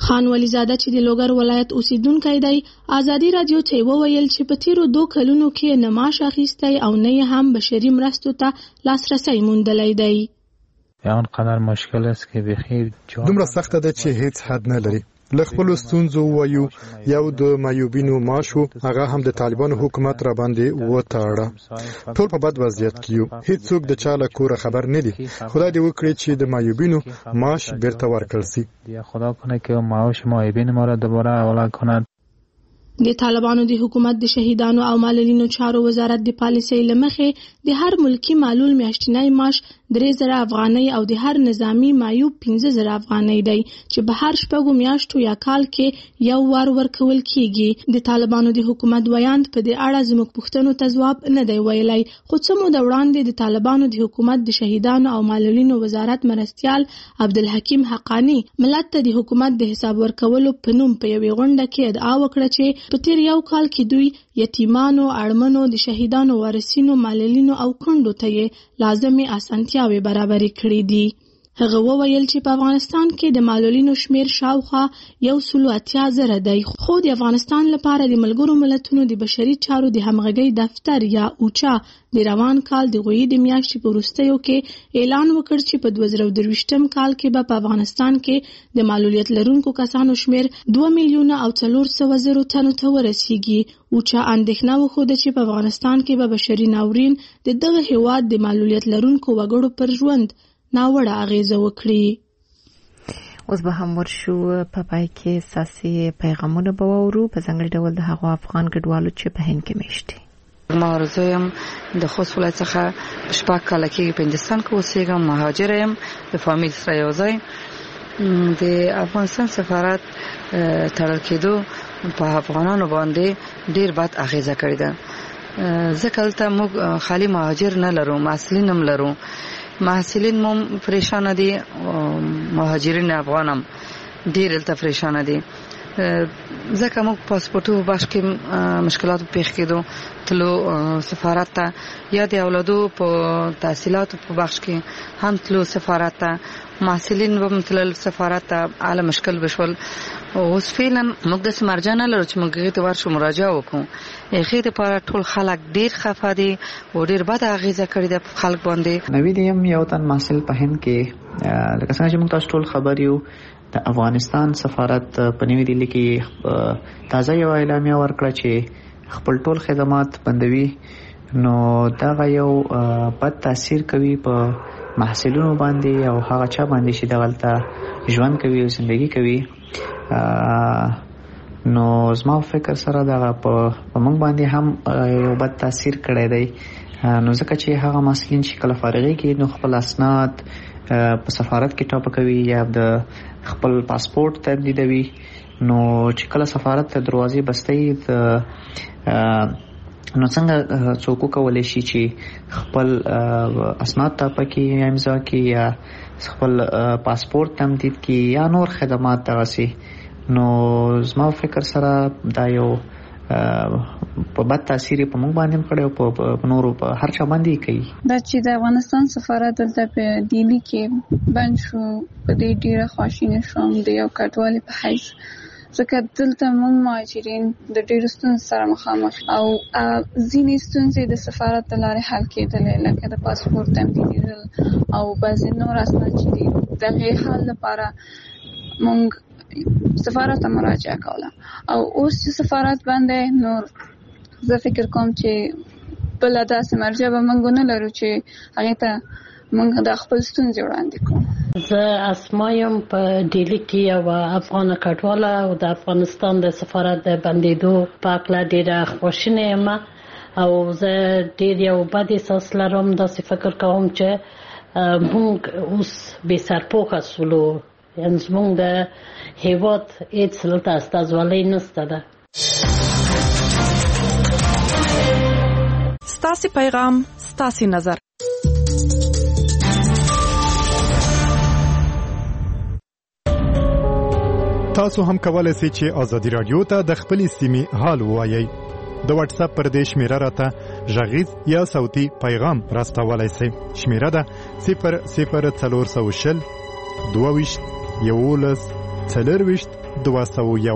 خان ولیزاده چې د لوګر ولایت اوسیدونکی دی ازادي رادیو ته وویل چې په تیرو دوه کلونو کې نه معاش اخیستی او نه هم بشري مرستو ته لاسرسی موندلی دی. یان قدر مشکل است که بخیر دومره سخته ده چې هیڅ حد نه لري. له خپلو ستونزو وایو یو د معیوبینو معاشو هغه هم د طالبانو حکومت را باندې وتاړه. ټول په بد وضعیت کې یو. هیڅوک د چا له کوره خبر نه دي. خدای دې وکړي چې د معیوبینو معاش بیرته ورکړل شي. خدا کنه که معاش معیوبین ما را دوباره حواله کند. د طالبانو د حکومت د شهیدانو او معلولینو چارو وزارت د پالیسۍ له مخې د هر ملکی معلول میاشتنی معاش درې زره افغانۍ او د هر نظامی معیوب پنځه زره افغانۍ دی چې به هر شپږو میاشتو یا کال کې یو وار ورکول کیږي. د طالبانو د حکومت ویاند په دې اړه زموږ پوښتنو ته ځواب نه دی ویلی، خو څه موده وړاندې د طالبانو د حکومت د شهیدانو او معلولینو وزارت مرستیال عبدالحکیم حقانی ملت ته د حکومت د حساب ورکولو په نوم په یوې غونډه کې ادعا وکړه چې په تیر یو کال کې دوی یتیمانو، اړمنو، د شهیدانو وارثینو، معلولینو او کونډو ته یې لازمي اسانتیاوې برابرې کړې دي. هغه وویل چې په افغانستان کې د معلولینو شمیر شاوخوا یو سلو اتیا زره دی، خو د افغانستان لپاره د ملګرو ملتونو د بشري چارو د همغږۍ دفتر یا اوچا د روان کال د غویي د میاشتې په وروستیو کې اعلان وکړ چې په دوه زره درویشتم کال کې به په افغانستان کې د معلولیت لرونکو کسانو شمیر دوه میلیونه او څلور سوه زرو تنو ته ورسیږي. اوچا اندېښنه وښوده چې په افغانستان کې به بشري ناورین د دغه هیواد د معلولیت لرونکو وګړو پر ژوند ناوړه اغیزه وکړي. اوس به هم ورشو په پای کې ساسي پیغامونه به واورو په ځانګړي ډول د هغو افغان کډوالو چې په هند کې میشتي. ما ورزه یم د خوست ولایت څخه شپږ کاله کې په هندستان کې اوسېږم، مهاجر یم د فامیل سره یو ځای. د افغانستان سفارت تړل کېدو په افغانانو باندې ډیر بد اغیزه کړې ده. ځکه دلته موږ خالي مهاجر نه لرو، محصلین هم لرو. محصلین مو پریشان دي، مهاجرین افغان هم ډیر دلته پریشان دي. ځکه موږ پاسپورتو باش کې مشکلات پیښ کېدو تلو سفارت ته، یا د اولادو په تحصیلاتو په بخش کې هم تلو سفارت ته، محصلین به متلل سفارت ته، اعلی مشکل بشول. اوس فعلا موږ د سمرجان لرو چې موږ ته ورشو مراجعه وکړو. هغه لپاره ټول خلک ډیر خفه دي او ډیر بد اغیزه کړې ده په خلک باندې. نوی دیم یو تن محصل په هند کې لکه څنګه چې موږ تاسو ټول خبر یو د افغانستان سفارت په نوی دلی کې تازه یو اعلامیه ورکړه چې خپل ټول خدمات بندوي. نو دا یو بد تاثیر کوي په محصلینو باندې او هغه چا باندې چې دغلته ژوند کوي او زندگی کوي. نو زما فکر سره دا په موږ باندې هم یو بد تاثیر کړی دی. نو ځکه چې هغه محصلین چې کله فارغي کې نو خپل اسناد په سفارت کې ټاپ کوي یا د خپل پاسپورت تمدیدوي، نو چې کله سفارت ته دروازې بستي نو څنګه څوک کولای شي چې خپل اسناد ټاپ کې امضا کې یا خپل پاسپورت تمدید کې یا نور خدمات تغسي. نو زما فکر سره دا یو په بد تاثیر په موږ باندې کړو، په نورو په هر چا باندې کوي. دا چې د افغانستان سفارت دلته په دلی کې بند شو، په دې ډیره خواشینه شوم د یو کډوال په حیث، ځکه دلته موږ مهاجرین د ډیرو ستونزو سره مخامخ او ځینې ستونزې د سفارت له لارې حل کېدلې، لکه د پاسپورت تمدیدول او بعضې نور اسناد چې دي. د هغې حل لپاره موږ سفارت ته مراجعه کوله او اوس چې سفارت باندې نور زه فکر کوم چې بل داسې مرجع به موږ نه لرو چې هغه ته موږ د خپل ستونزې وړاندې کوو. زه اسمایم په ډیلی کې یو افغان کډواله او د افغانستان د سفارت د بندیدو په اړه ډیره خوشاله یم او زه ډیر یو بد احساس لرم. داسې فکر کوم چې موږ اوس بې سرپوښه سولو، یعنی زموږ د هیواد هیڅ دلته استازولۍ نشته ده. ستاسې پیغام ستاسې نظر. تاسو هم کولای شئ چې ازادي رادیو ته د خپلې سیمې حال ووایئ. د واتس اپ پر دې شمیره راته غږیز یا صوتي پیغام راستولای شئ. شمیره ده صفر صفر څلور سوه شل دوه ویشت یولس څلرویشت دوه سوه یو.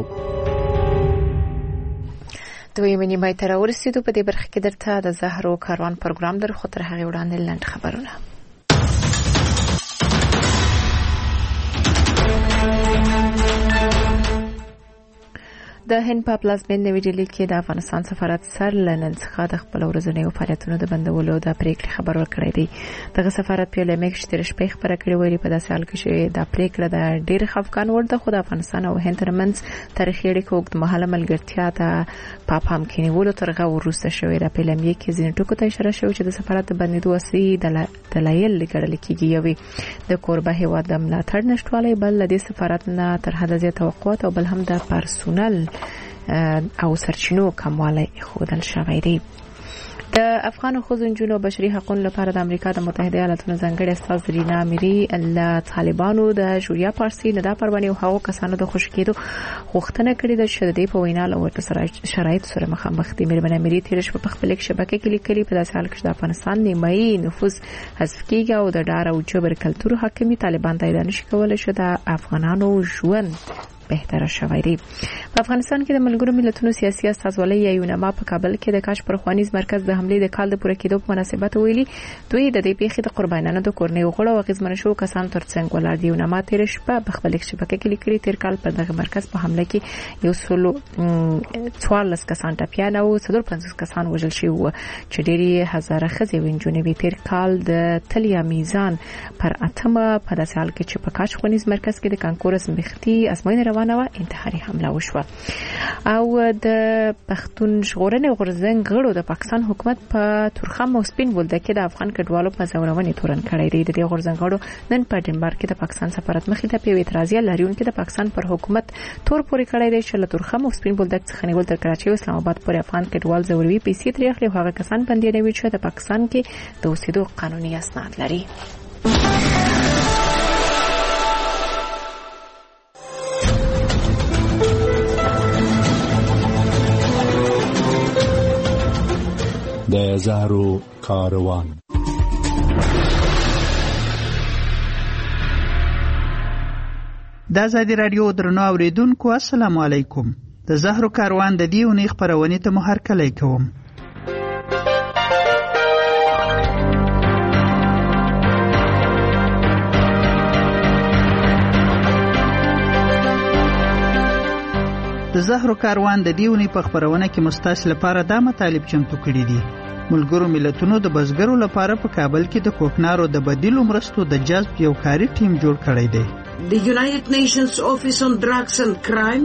دوی منی مای تر ورسېدو. په دې برخه کې درته د زهرو کاروان پروګرام در خو تر هغه وړاندې لنډ خبرونه. د هند په پلازمین نوی ډیلی کې د افغانستان سفارت سر لنن څخه د خپل ورځنیو فعالیتونو د بندولو د پریکړې خبر ورکړی دی. دغه سفارت په لمک شتر شپې خبره کړې ویلي په داسې حال کې چې د پریکړه د ډېر خفقان ورده خو د افغانستان او هند ترمنځ تاریخي اړیکو اوږدمهاله ملګرتیا ته په پام کې نیولو ترغه وروسته شوې ده. په لمک کې ځینې ټکو ته اشاره شوې چې د سفارت د بندیدو اصلي دلایل لګړل کېږي. یوې د کوربه هیواد د ملاتړ نشټوالی، بل د سفارت نه تر حده زیات توقعات او بل هم د پرسونل او سرچینو کموالی ښودل شوی دی. د افغان ښځو نجونو بشري حقوقو لپاره د امریکا د متحده ایالاتونو ځانګړي استاذ رینا میری له طالبانو د شوریا پارسي نه د پروانې او هغو کسانو د خوشی کېدو غوښتنه کړې ده چې د دې په وینا له ورته شرایط سره مخامخ دي. میرمن میری تیر شپه په خپل شبکې کې لیکلي په داسې حال کې د افغانستان نیمایي نفوذ حذف کېږي او د ډار او جبر کلتور حاکمي طالبان ته نشي کولای چې د افغانانو ژوند بهتره شوی دی. په افغانستان کې د ملګرو ملتونو سیاسي استازولۍ یا یونما په کابل کې د کاش پرخوانیز مرکز د حملې د کال د پوره کېدو په مناسبت ویلي دوی د دې پیښې د قربانیانو د کورنیو غړو او اغیزمن شوو کسانو ترڅنګ ولاړ دي. یونما تیر شپه په خپل شبکې کې لیکلي تیر کال پر دغه مرکز په حمله کې یو سلو څوارلس کسان ټپیان او څلور پنځوس کسان وژل شوي وو چې ډېرې هزاره ښځې وینجونې وې. تیر کال د تلیا میزان پر اتمه په داسې حال کې چې په کاش پرخوانیز مرکز کې د کانکور ازمایښتي ازموینه روانه وه انتحاري حمله وشوه او د پښتون ژغورنې غورځنګ غړو د پاکستان حکومت په تورخم او سپین بولدکه د افغان کډوالو په ځورونې تورن کړی دی. د دې غورځنګ غړو نن په ډنمارک کې د پاکستان سفارت مخې ته په اعتراضیه لرونکو د پاکستان پر حکومت تور پورې کړی دی چې له تورخم او سپین بولدک څخه نیول تر کراچۍ او اسلام آباد پورې افغان کډوال ځوروي پیسې ترې اخلي. هغه کسان بندیانوي چې د پاکستان کې د اوسېدو قانوني اسناد لري. د زهرو کاروان. د ازادي رادیو درنو اوریدونکو السلام علیکم. د زهرو کاروان د دې اونۍ خبرونه ته مو هرکلی کوم. د زهرو کاروان د دیونی په خبرونه کې مستاس لپاره دا مطالب چمتو کړی دي. ملګرو ملتونو د بزګرو لپاره په کابل کې د کوکنارو د بدیلو مرستو د جذب یو کاري ټیم جوړ کړی دی. The United Nations Office on Drugs and Crime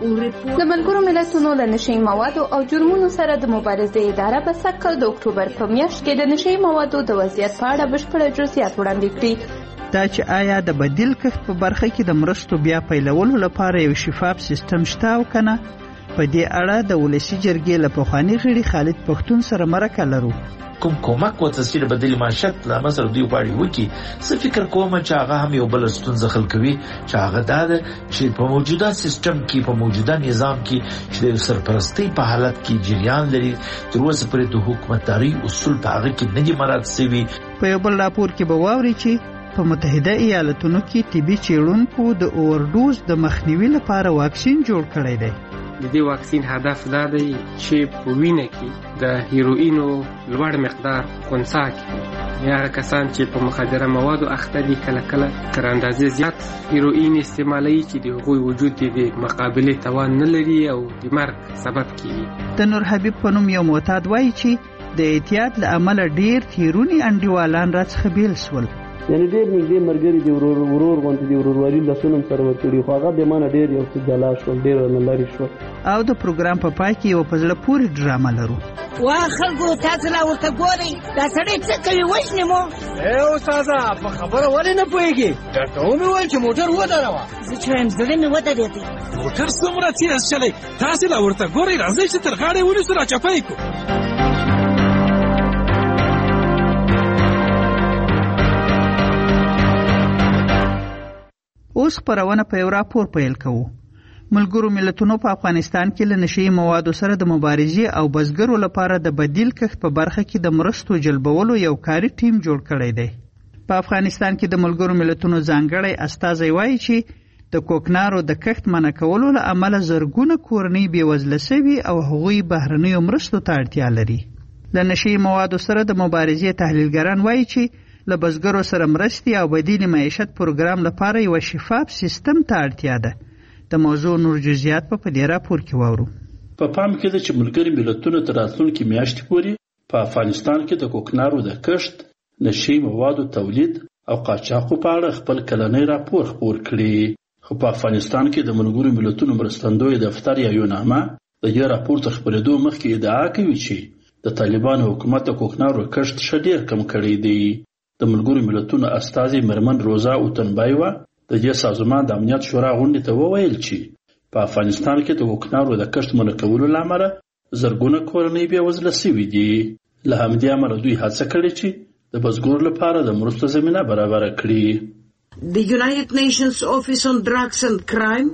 د ملګرو ملتونو له نشي موادو او جرمونو سره د مبارزې اداره په سکل د اکتوبر په میاشت کې د نشي موادو د وضعیت په اړه بشپړ جزئیات وړاندې کړي. دا چې آیا د بدیل کښت په برخه کې د مرستو بیا پیلولو لپاره یو شفاف سیستم شته او کنه، په دې اړه د ولسی جرګې له پخوانی غړي خالد پښتون سره مرکه لرو. کوم کومک و تسهیل بدیل معیشت لا مثلا دی وړي وکی څه فکر کوم چې هغه هم یو بل ستونزه خل کوي چې هغه دا چې په موجوده سیستم کې په موجوده نظام کې چې د سرپرستی په حالت کې جریان لري تر اوسه پورې د حکومتداري اصول په هغه کې نه دي مراعات شوي. په یو بل راپور کې به واوري چې په متحده ایالاتونو کې طبي چیرونکو د اوورډوز د مخنیوي لپاره واکسین جوړ کړی دی. د دې واکسین هدف دا دی چې په وینه کې د هیروینو لوړ مقدار خنثی کړي. یا کسان چې په مخدره موادو اخته دي کله کله تر اندازې زیات هیروین استعمالوي چې د هغوی وجود د مقابله توان نه لري او د مرګ سبب کیږي. د نور حبیب په نوم یو معتاد وایي چې د احتیاط له امله ډیر تیرونی انډیوالان راڅخه بیل شول. یعنی ډېر نږدې مرګري دی ورور ورور غونډې دی وروروالي لاسونه سره ورکړي خو هغه به مانه ډېر یو څه جلا شو ډېر نه لري شو. او د پروګرام په پای کې یو په زړه پورې ډرامه لرو. وا خلکو تاسو لا ورته ګورئ دا سړی څه کوي وژنې مو. ای استاده په خبره ولې نه پوهېږې درته ومې ویل چې موټر ودروه. زه چې وایم زړه مې ودرېدی. موټر څومره تېز چلی تاسې لا ورته ګورئ راځئ چې تر غاړې ونیسو راچپه یې کړو. اوس خبرونه په یو راپور پیل کوو. ملګرو ملتونو په افغانستان کې له نشي موادو سره د مبارزې او بزګرو لپاره د بدیل کښت په برخه کې د مرستو جلبولو یو کاري ټیم جوړ کړی دی. په افغانستان کې د ملګرو ملتونو ځانګړی استازی وایي چې د کوکنارو د کښت منع کولو له امله زرګونه کورنۍ بېوزله سوي او هغوی بهرنیو مرستو ته اړتیا لري. له نشي موادو سره د مبارزې تحلیلګران وایي چې له بزګرو سره مرستې او بدیل معیشت پروګرام لپاره یو شفاف سیستم ته اړتیا ده. د موضوع نور جزئیات په دې راپور کې واورو. په پام کې ده چې ملګري ملتونو تر راتلونکي میاشتې پورې په افغانستان کې د کوکنارو د کښت، نشي موادو تولید او قاچاقو په اړه خپل کلنی راپور خپور کړي. خو په افغانستان کې د ملګرو ملتونو مرستندوی دفتر یا یونامه د دې راپور ته خپرېدو مخکې ادعا کوي چې د طالبانو حکومت د کوکنارو کښت ښه ډېر کم کړی دی. د ملګرو ملتونو استازي مرمن روزا اوتنبایوا د دې سازمان د امنیت شورا غونډې ته وویل چې په افغانستان کې د کوکنارو د کښت منع کولو له امله زرګونه کورنۍ بېوزله سوي دي. له همدې امله دوی هڅه کړې چې د بزګرو لپاره د مرستو زمینه برابره کړي. The United Nations Office on Drugs and Crime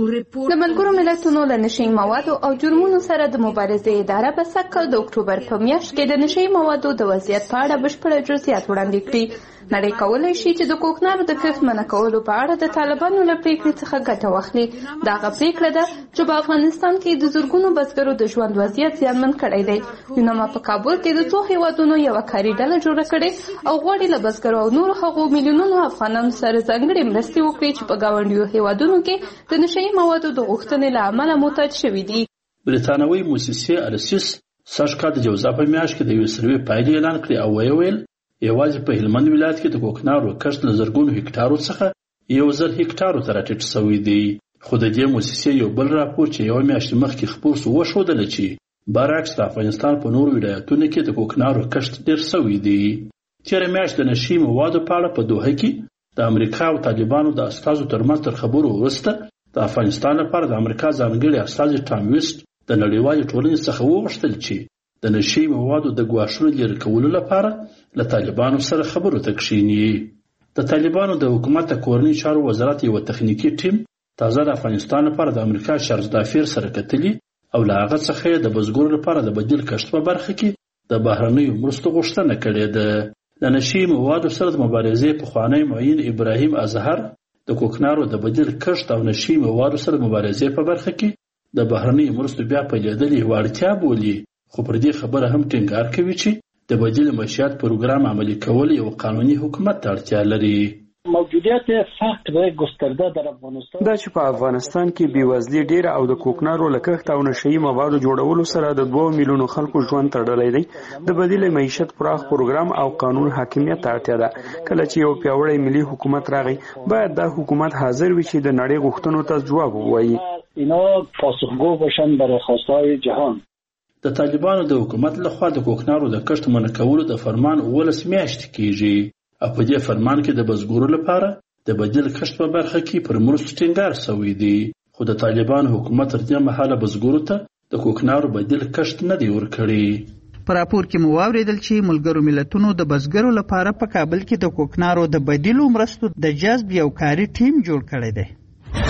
د ملګرو ملتونو له نشي موادو او جرمونو سره د مبارزې اداره په سږ د اکتوبر په میاشت کې د نشي موادو د وضعیت په اړه بشپړ جزئیات وړاندې کړي. نړۍ کولی شي چې د کوکنارو د کښت منع کولو په اړه د طالبانو له پریکړې څخه ګټه واخلي. دا هغه پریکړه ده چې په افغانستان کې د زرګونو بزګرو د ژوند وضعیت زیانمن کړی دی. یوناما په کابل کې د څو هیوادونو یوه کاري ډله جوړه کړې او غواړي له بزګرو او نورو هغو میلیونونو افغانانو سره ځانګړې مرستې وکړي چې په ګاونډیو هیوادونو کې د نشي موادو د غوښتنې له امله محتاج شوي دي. بریتانوي موسسې السیس سږ کال د جوزا په میاشت کې د یوې سروې پایلې اعلان کړې او ویې ویل یوازې په هلمند ولایت کې د کوکنارو کښت له زرګونو هکټارو څخه یو زر هکټارو ته راټیټ شوی دی. خو د دې موسسې یو بل راپور چې یوه میاشت مخکې خپور سو وښودله چې برعکس د افغانستان په نورو ولایتونو کې د کوکنارو کښت ډېر شوی دی. تېره میاشت د نشي موادو په اړه په دوحه کې د امریکا او طالبانو د استازو ترمنځ تر خبرو وروسته د افغانستان لپاره د امریکا ځانګړي استازي ټام ویسټ د نړیوالې ټولنې څخه وغوښتل چې د نشي موادو د ګواښونو لرې کولو لپاره له طالبانو سره خبرو ته کښیني. د طالبانو د حکومت د کورني چارو وزارت یو تخنیکی ټیم تازه د افغانستان لپاره د امریکا شرزدافیر سره کتلي او له هغه څخه د بزګرو لپاره د بدیل کښت په برخه کې د بهرنیو مرستو غوښتنه کړې ده. د نشي موادو سره د مبارزې پخوانی معین ابراهیم اظهر د کوکنارو د بدیل کښت او نشي موادو سره د مبارزې په برخه کې د بهرنیو مرستو بیا پیلېدل یوه اړتیا بولي. خو پر دې خبره هم ټینګار کوي چې د بدیل معیشت پروګرام عملي کول یو قانوني حکومت ته اړتیا لري. موجودیت فقر گسترده در افغانستان دا چې په افغانستان کې بیوزلي ډیره او د کوکنارو له کښت او نشي موادو جوړولو سره د دوه میلیونو خلکو ژوند تړلی دی. د بدیل معیشت پراخ پروګرام او قانون حاکمیت ته اړتیا ده. کله چې یو پیاوړی ملي حکومت راغی باید دا حکومت حاضر وي چې د نړۍ غوښتنو ته ځواب ووایي. اینا پاسخگو باشن برای خواستهای جهان. د طالبانو د حکومت لخوا د کوکنارو د کښت منع کولو د فرمان اوولس میاشتې کیږي او په دې فرمان کې د بزګرو لپاره د بدیل کښت په برخه کې پر مرستو ټینګار شوی دی. خو د طالبانو حکومت تر دې مهاله بزګرو ته د کوکنارو بدیل کښت نه دی ورکړی. په راپور کې مو واورېدل چې ملګرو ملتونو د بزګرو لپاره په کابل کې د کوکنارو د بدیلو مرستو د جذب یو کاري ټیم جوړ کړی دی.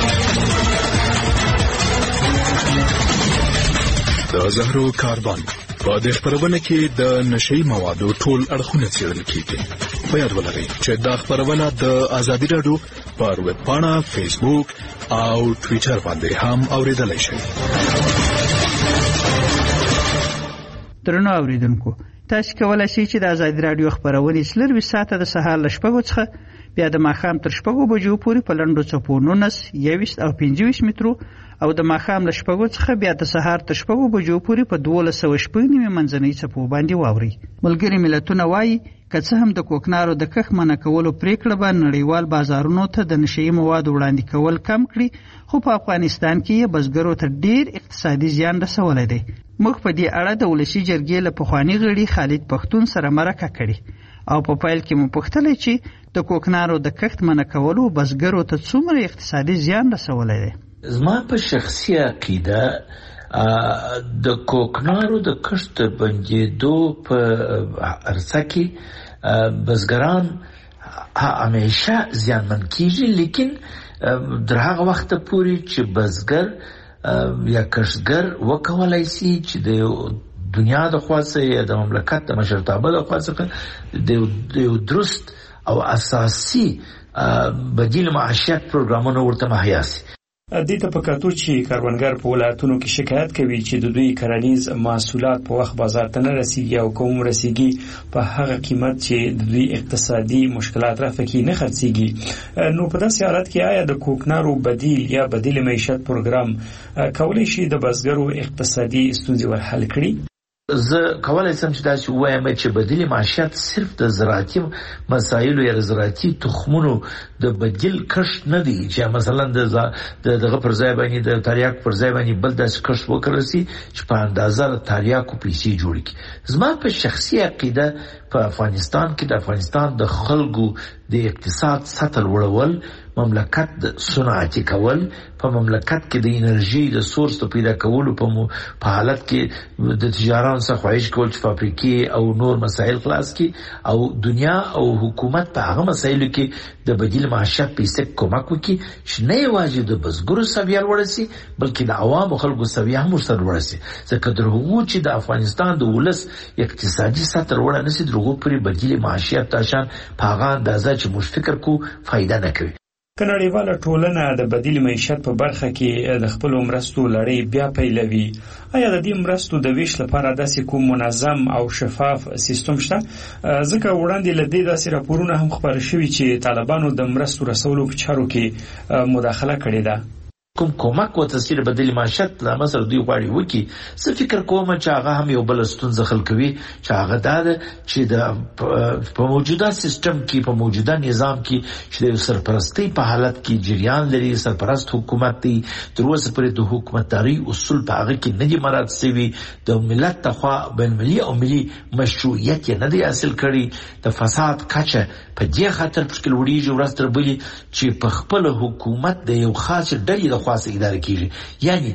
د زهرو کاربن په دې خبرونه کې د نشي موادو ټول اړخونه څېړل کیږي. په یاد ولرئ چې دا خبرونه د ازادي راډیو پر ویب پاڼه، فیسبوک او ټویټر باندې هم اوریدلای شئ. درنو اوریدونکو، تاسو کولای شئ چې د ازادي راډیو خبرونه سلروي ساعته د سهار ل شپږو څخه بیا د ماښام تر شپږو بجو پورې په لنډو څپو نولس، یوویشت او پنځه ویشت مترو او د ماښام له شپږو څخه بیا د سهار تر شپږو بجو پورې په دولس سوه شپږ نوي منځنۍ څپو باندې واورئ. ملګري ملتونه وایي که څه هم د کوکنارو د کښت منع کولو پریکړه به نړیوال بازارونو ته د نشي موادو وړاندې کول کم کړي، خو په افغانستان کې یې بزګرو ته ډیر اقتصادي زیان رسولی دی. موږ په دې اړه د ولسي جرګې له پخواني غړي خالد پښتون سره مرکه کړې او په پیل کې مو پوښتلی چې د کوکنارو د کښت منع کولو بزګرو ته څومره اقتصادي زیان رسولی دی. زما په شخصي عقیده د کوکنارو د کښت بندېدو په عرصه کې بزګران همیشه زیانمن کیږي، لیکن در هغه وخت پورې چې بزګر یا کښتګر وکولای شي چې د دنیا د خوا څخه یا د مملکت د مشرتابه د خوا څخه د یو درست او اساسي بدیل معاشیت پروګرامونه ورته مهیا سي. دې ته په کتو چې کاروانګر په ولایتونو کې شکایت کوي چې د دوی کرنیز محصولات په وخت بازار ته نه رسیږي او کوم رسیږي په هغه قیمت چې د دوی اقتصادي مشکلات رافع کې نه خرڅيږي. نو په داسې حالت کې آیا د کوکنارو بدیل یا بدیل معیشت پروګرام کولای شي د بزګرو اقتصادي ستونزې ور حل کړي؟ زه کولای شم چې تاسو وایم چې بدیل معیشت صرف د زراعتي مسایلو یا زراعتي تخمونو د بدیل کښت نه دی چې مثلا د دغه پر ځای باندې د تریاک پر ځای باندې بل د کښت وکړسي چې په اندازه تریاکو پیسې جوړ کړي. زما په شخصي عقیده په افغانستان کې د افغانستان د خلکو د اقتصاد سطح لوړول، مملکت د صنعتي کول، په مملکت کې د انرژي د سورس ته پیدا کولو په حالت کې د تجارت څخه خواهش کول چې فابریکې او نور مسایل خلاص کی او دنیا او حکومت په هغه مسایلو کې د بدیل معیشت په څیر کومک وکړي چې نه یوازې د بزګرو سویه ورسي بلکې د عوامو خلکو سویه هم ورسره ورسي. ځکه درغو چې د افغانستان د ولس اقتصادي سطح ورته نشي درغو پرې بدیل معیشت تاشان په هغه اندازه چې موږ فکر کو فائدہ نه کوي. کنړیواله ټولنه د بدیل معیشت په برخه کې د خپل مرستو لړۍ بیا پیلوي. آیا د دې مرستو د ویش لپاره داسې کوم منظم او شفاف سیستم شته؟ ځکه وړاندې له دې داسې راپورونه هم خبر شوي چې طالبانو د مرستو رسولو په چارو کې مداخله کړې ده. کوم کومک او تاثیر بدیل معیشت لا مثلا دوی غواړي وکي. څه فکر کوم چې هغه هم یو بل ستونزه خلکوي چې هغه دا چې د په موجوده سیستم کې په موجوده نظام کې چې د سرپرستی په حالت کې جریان لري، سرپرست حکومت دی تر اوسه پورې د حکومتداري اصول په هغه کې نه دي مراعات شوي، د ملت تخوا بین ملي او ملي مشروعیت نه دی حاصل کړي، د فساد کچه په دې خاطر مشکل وړيږي ورځ تر بلې چې په خپل حکومت د یو خاص ډلې د خاصه اداره کیږي. یعنی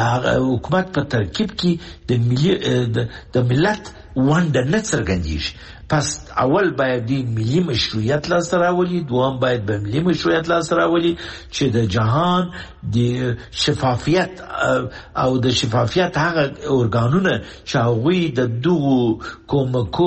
د حکومت په ترکیب کې د ملي د ملت ونډه نه څرګندېږي. پس اول باید دی ملي مشروعیت لاسته راولي، دوم باید به ملي مشروعیت لاسته راولي چې د جهان د شفافیت او د شفافیت هغه ارګانونه چې هغوی د دغو کومکو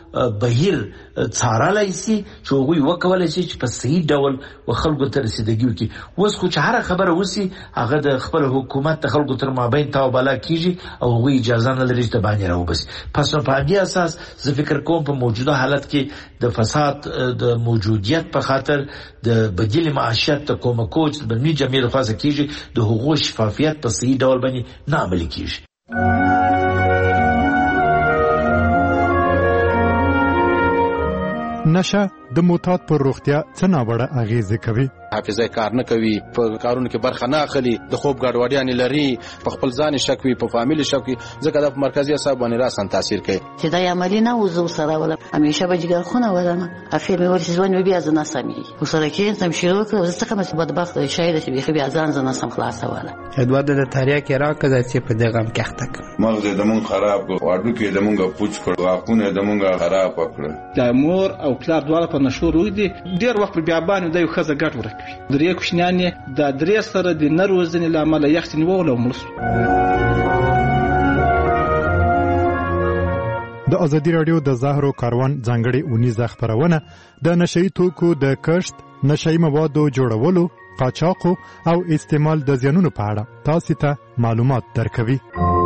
بهیر څارلای شي چې هغوی وکولای شي چې په صحیح ډول خلکو ته رسیدګي وکړي. اوس خو چې هر خبره وسی هغه د خپل حکومت د خلکو تر مابین تاو بالا کیږي او هغوی اجازه نه لري چې باندې راوبسي. پس په دې اساس زه فکر کوم په موجوده حالت کې د فساد د موجودیت په خاطر د بدیل معیشت د کومکو چې د بنی جمعیت خاصه کیږي د حقوق شفافیت په صحیح ډول باندې نه عملي کیږي. نشه د موتات پر روغتیا څه ناوړه اغیزه کوي؟ حافظه کار نه کوي، په کارونو کې برخه نه اخلي، د خوب ګډوډیان لري، په خپل ځان شک وي، په فامیلی شک وي، ځکه د مرکزی اعصاب باندې راسن تاثیر کوي. چې دا عملی نه وزو سره ولا همیشه به جګر خونه ودانه افیر مې ورسې ځوان بیا ځنه سمي وسره کې تم شروع کړ زه څنګه مې بدبخت شاید چې بیا بیا ځان ځنه سم خلاص ولا ادوار د تاریخ کې راکړه چې په دغه هم کې اخته مغز د مون خراب کړ، واډو کې د مونږه پوچ کړ، واقونه د مونږه خراب کړ. د مور او پلار دواړه په نشو روي دي ډیر وخت بیا باندې د یو خزه ګټ ورکوي. درې کوشنانې د درې سره د نروزنې لامل یخت نیول او ملس. د ازادي رادیو د زهرو کاروان ځانګړي اونیزه خبرونه د نشئی توکو د کښت، نشئی موادو جوړولو، قاچاق او استعمال د زیانونو په اړه تاسو ته معلومات درکوي.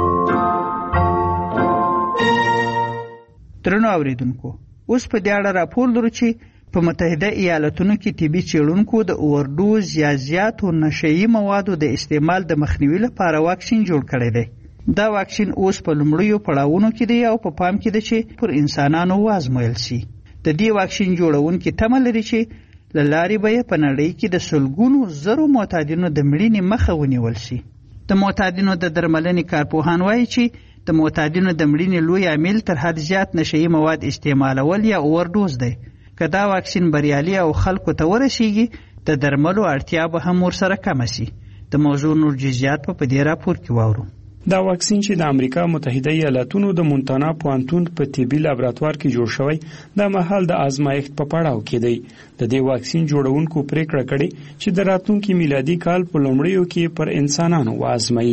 درنو اوریدونکو، اوس په دې اړه راپور لرو چې په متحده ایالاتونو کې طبي څېړونکو د اوورډوز یا زیاتو نشئی موادو د استعمال د مخنیوي لپاره واکسین جوړ کړی دی. دا واکسین اوس په لومړیو پړاوونو کې دی او په پام کې ده چې پر انسانانو وازمویل شي. د دې واکسین جوړونکي تمه لري چې له لارې به یې په نړۍ کې د سلګونو زرو معتادینو د مړینې مخه ونیول شي. د معتادینو د درملنې کارپوهان وایي چې د معتادینو د مړینې لوی عامل تر حد زیات نشئی مواد استعمالول یا اوورډوز دی. که دا واکسین بریالي او خلکو ته ورسیږي د درملو اړتیا به هم ورسره کمه شي. د موضوع نور جزئیات په دې راپور کې واورو. دا واکسین چې د امریکا متحده ایالاتونو د مونتانا پوهنتون په طبي لابراتوار کې جوړ شوی د مهال د آزمایښت په پړاو کې دی. د دې واکسین جوړونکو پریکړه کړې چې د راتلونکي میلادي کال په لومړیو کې پر انسانانو وازمایي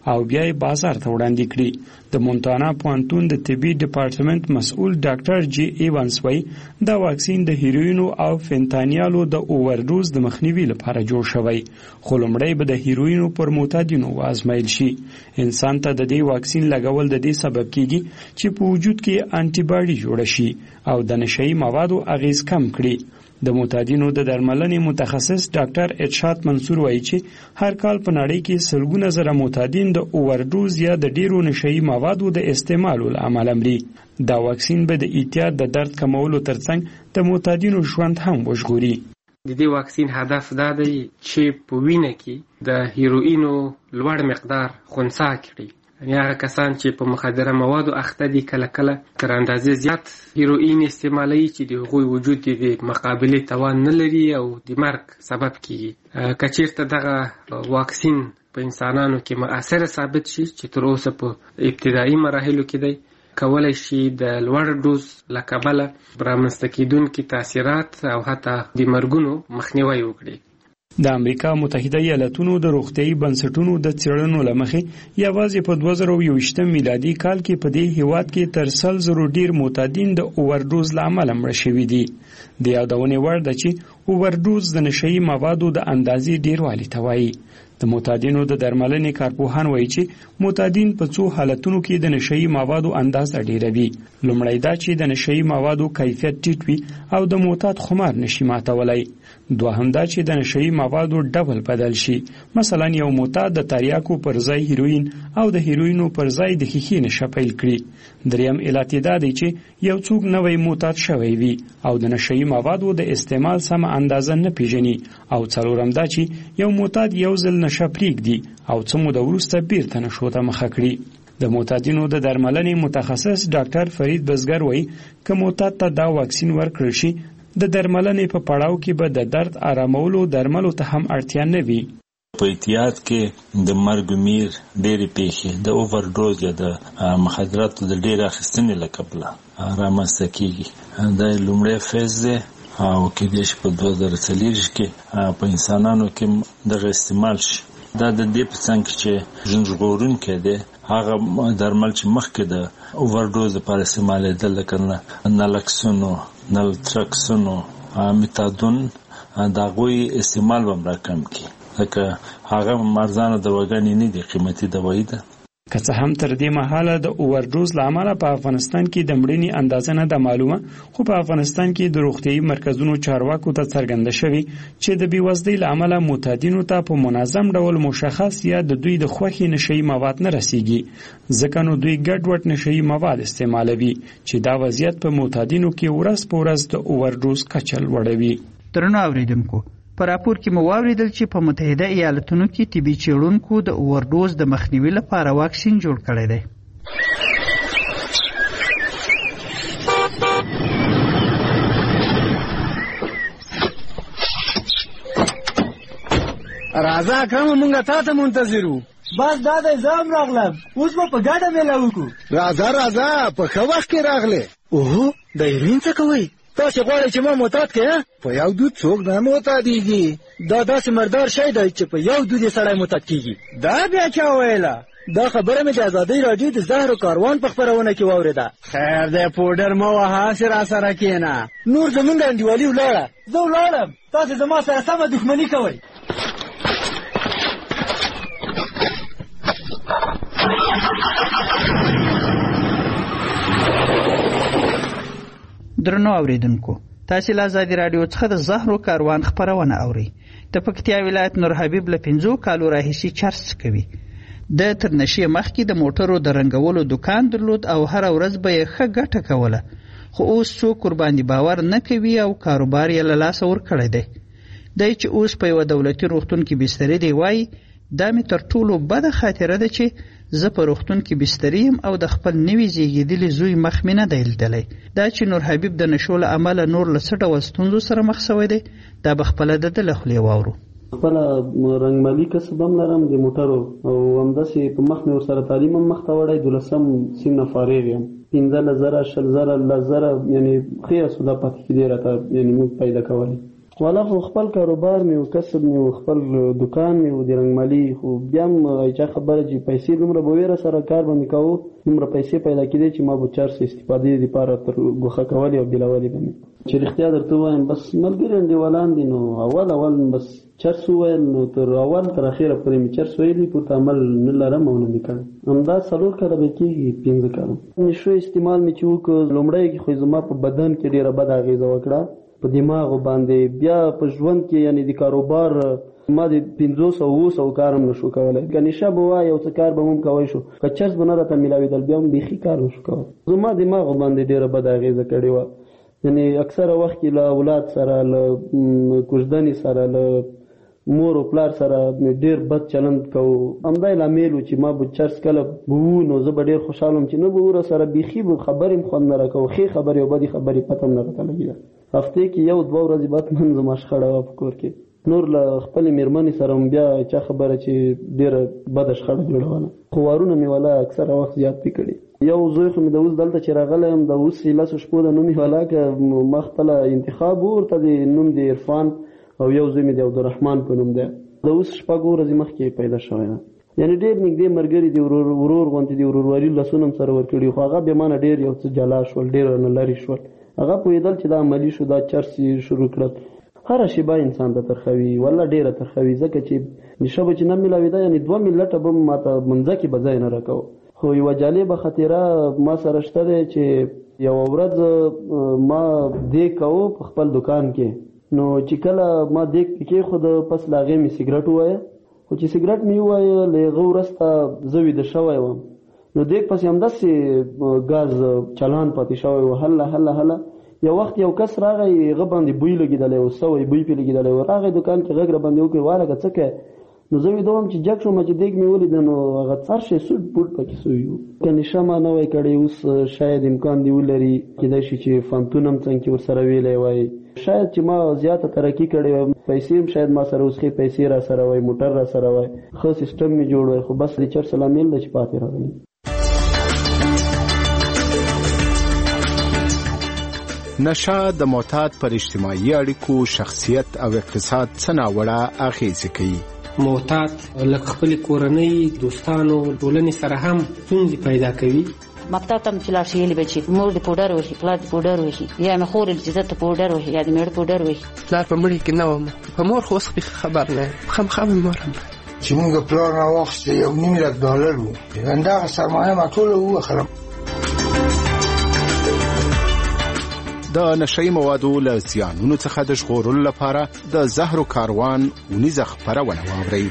او بیا یې بازار ته وړاندې کړي. د مونټانا پوهنتون د طبي ډپارټمنټ مسؤل ډاکټر جی ایوانس وایي دا واکسین د هیروینو او فنتانیالو د اوورډوز د مخنیوي لپاره جوړ شوی، خو لومړی به د هیروینو پر معتادینو وازمایل شي. انسان ته د دې واکسین لګول د دې سبب کیږي چې په وجود کې انټي باډي جوړ شي او د نشئی موادو اغیز کم کړي. د معتادینو د درملنې متخصص ډاکټر ارشاد منصور وایي چې هر کال په نړۍ کې سلګونه زره معتادین د اوورډوز یا د ډیرو نشئی موادو د استعمال له امله مري. دا واکسین به د اعتیاد د درد کمولو ترڅنګ د معتادینو ژوند هم وژغوري. د دې واکسین هدف دا دی چې په وینه کې د هیروینو لوړ مقدار خنثی کړي، یعنی هغه کسان چې په مخدره موادو اخته دي کله کله تر اندازې زیات هیروین استعمالوي چې د هغوی وجود د مقابلې توان نه لري او د مرګ سبب کیږي. که چیرته دغه واکسین په انسانانو کې مؤثر ثابت شي چې تر اوسه په ابتدایي مراحلو کې دی، کولای شي د لوړ ډوز له کبله رامنځته کیدونکي تاثیرات او حتی د مرګونو مخنیوی وکړي. د امریکا متحده ایالاتونو د روغتیايي بنسټونو د څېړنو له مخې یوازې په دوه زره یوویشتم میلادي کال کې په دې هیواد کې تر سل زرو ډیر معتادین د اوورډوز له امله مړه شوي دي. د یادونې وړ ده چې اوورډوز د نشئی موادو د اندازې ډیروالي ته وایي. د معتادینو د درملنې کارپوهان وایي چې معتادین په څو حالتونو کې د نشئی موادو اندازه ډیروي. لومړی دا چې د نشئی موادو کیفیت ټیټ وي او د معتاد خمار نشي ماتولی. دوهم دا چې د نشئی موادو ډول بدل شي، مثلا یو معتاد د تریاکو پر ځای هیروین او د هیروینو پر ځای د ښیښې نشه پیل کړي. دریم علت دا دی چې یو څوک نوی معتاد شوی وي او د نشئی موادو د استعمال سمه اندازه نه پیژني، او څلورم دا چې یو معتاد یو ځل نشه پرېږدي او څه موده وروسته بیرته نشو ته مخه کړي. د معتادینو د درملنې متخصص ډاکټر فرید بزګر وایي که معتاد ته دا واکسین ورکړل شي، د درملنې په پړاو کې به د درد آرامولو درملو ته هم اړتیا نه وي. په احتیاط کې د مرګ میر ډېرې پیښې د اوورډوز یا د مخدراتو د ډېر اخیستنې له کبله رامنځته کېږي. دا لومړی فیز دی او کېدای شي په دوه زره څلېرویشت کې په انسانانو کې دغه استعمال شي. دا د دې په څنګ کې چې ژوند ژغورونکی دی، هغه درمل چې مخکې د اوورډوز لپاره استعمالېدل لکه نالکسونو، نلټرکسونو، میتادون، د هغوی استعمال به هم راکم کړي ځکه هغه مرزانه دواګانې نه دي، قیمتي دوایي ده. که څه هم تر دې مهاله د اوورډوز له امله په افغانستان کې د مړینې اندازه نه ده معلومه، خو په افغانستان کې د روغتیايي مرکزونو چارواکو ته څرګنده شوي چې د بېوزلۍ له امله معتادینو ته په منظم ډول مشخص یا د دوی د خوښې نشئی مواد نه رسیږي، ځکه نو دوی ګډوډ نشئی مواد استعمالوي چې دا وضعیت په معتادینو کې ورځ په ورځ د اوورډوز کچه لوړوي. درنو اوریدونکو، په راپور کې مو واوریدل چې په متحده ایالاتونو کې طبي څېړونکو د اوورډوز د مخنیوي لپاره واکسین جوړ کړی دی. راځه اکرم، مونږ تا ته منتظر وو. بس دا دی زه هم راغلم، اوس به په ګډه میله وکړو. راځه راځه، په ښه وخت کې راغلې. اوهو، د هیروین څه کوئ؟ تاسې غواړئ چې ما معتاد کړې؟ په یو دود څوک نه معتادېږي. دا داسې مردار شی دی چې په یو دود یې سړی معتاد کېږي. دا بیا چا ویله؟ دا خبره مې د ازادۍ راډیو د زهرو کاروان په خپرونه کې واورېده. خیر دی، پوډر مه وهه، هسې راسره کښېنه. نور زمونږ انډیوالي ولاړه. زه ولاړم، تاسې زما سره سمه دښمني کوئ. درنو اوریدونکو، تاسې له ازادي راډیو څخه د زهرو کاروان خپرونه اورئ. د پکتیا ولایت نور حبیب له پنځو کالو راهیسې چرس کوي. د تر نشې مخکې د موټرو د رنګولو دکان درلود او هره ورځ به یې ښه ګټه کوله، خو اوس څوک ورباندې باور نه کوي او کاروبار یې له لاسه ورکړی دی. دی چې اوس په یوه دولتي روغتون کې بستري دی وایي دا مې تر ټولو بده خاطره ده چې زه په روغتون کې بستري یم او د خپل نوي زیږېدلي زوی مخ مې نه دی لیدلی. دا چې نور حبیب د نشو له امله نور له څه ډول ستونزو سره مخ سوی دی، دا به خپله د ده له خولې واورو. خپله رنګمالي کسب هم لرم د موټرو، او همداسې په مخ مې ورسره تعلیم هم مخته وړی. دولسم سیم نه فارغ یم. پنځلس زره، شل زره، لس زره، یعنې ښې اسوده پاتې کېدې راته یعنې موږ پیدا کولی. والا خو خپل کاروبار مې او کسب مې او خپل دکان مې او د رنګمالي خو بیا هم چا خبره چې پیسې دومره به ویره سره کار به مې کوو دومره پیسې پیدا کېدی چې ما به چرس استفادې دپاره تر ګوښه کولې او بېلولې به مې چې رښتیا درته ووایم بس ملګري انډیوالان دي نو اول اول بس چرس وویل نو تر اول تر اخره پورې مې چرس ویلي پورته عمل نه لرم او نه مې کړی همدا څلور کاله به کېږي پنځه کاله نشو استعمال مې چې وکړ لومړی کې خو زما په بدن کې ډېره بده اغېزه وکړه په دماغ باندې بیا په ژوند کې یعنی د کاروبار ما د پنځوس او اووه سوو کار هم نشو کولی که نشه به وای یو څه کار به هم کوی شو که چرس به نه راته میلاوېدل بیا هم بیخي کار نشو کولی زما دماغ باندې ډېره بده اغېزه کړې وه یعنی اکثره وخت کې له اولاد سره له کوژدنې سره له مور او پلار سره ډېر بد چلند کوو همدا یې لامل و چې ما به چرس کله به وو نو زه به ډېر خوشحاله وم چې نه به ور سره بیخي به خبرې هم خوند نه راکوو ښې خبرې او بدې خبرې پته هم نه راته لګېده هفتې کې یو دوه ورځې بعد من زما شخړه وه په کور کې نور له خپلې مېرمنې سره هم بیا چا خبره چې ډېره بده شخړه جوړوله خو وارونه مې والا اکثره وخت زیات پې کړي یو زوی خو مې د اوس دلته چې راغلی یم د اوس لسو شپو د نوم یې والا که ما خپله انتخاب و ورته د نوم د عرفان او یو زوی مې د عبدالرحمن په نوم دی د اوس شپږ ورځې مخکې پیدا شوی ده یعنې ډېر نږدې ملګري د ورور ورور غوندې د ورورولي لاسونه هم سره ورکړي خو هغه بیا مانه ډېر یو څه جلا شول ډېر نه لرې شول هغه پوهېدل چې دا عملي شو دا چرس یې شروع کړل هره شیبه انسان ته ترخوي والله ډېره ترخوي ځکه چې نشه به چې نه میلاوېده یعنې دوه ملټه به ما ته منځه کې به ځای نه راکوو خو یوه جالبه خاطره ما سره شته دی چې یوه ورځ ما دیګ کوو په خپل دکان کې نو چې کله ما دیګ کېښود پس له هغې مې سګرټ ووایه خو چې سګرټ مې ووایه له هغه وروسته زه ویده شوی وم نو دیګ پسې همداسې ګاز چلان پاتې شوی و هله هله هله یو وخت یو کس راغی هغه باندې بوی لګېدلی و سوی بوی پې لګېدلی و راغی دکان کې غږ را باندې وکړې والګه څه کوې نو زه ویده وم چې جګ شوم چې دیګ مې ولیده نو هغه څر شی سوټ بوټ پکې سوي وو که نشه ما نه وای کړی اوس شاید امکان دې ولري کیدای شي چې فنتون هم څنګ کې ورسره ویلی وای شاید چې ما زیاته ترقي کړې وای پیسې هم شاید ما سره اوس ښې پیسې را سره وای موټر را سره وای ښه سیسټم مې جوړ وای خو بس د چرس لامل ده چې پاتې راغلی نشه د معتاد پر اجتماعي اړیکو شخصیت او اقتصاد څه ناوړه اغېزې کوي معتاد لکه خپلې کورنۍ دوستانو ټولنې سره هم ستونزې پیدا کوي مکتب ته چې لاړ شي یې به چې مور دې پوډر وهي پلار دې پوډر وهي یا مې خور چې زه ته پوډر وهي یا دې مېړه پوډر وهي پلار په مړي کې نه وم په مور خو اوس خبر نه یم خامخا مې مور هم چې موږ پلار راواخیسته یو نیم لک ډالر و همدغه سرمایه ما ټوله ووخرم د نشئی موادو له زیانونو څخه د ژغورلو لپاره د زهرو کاروان اونیزه خپرونه واورئ.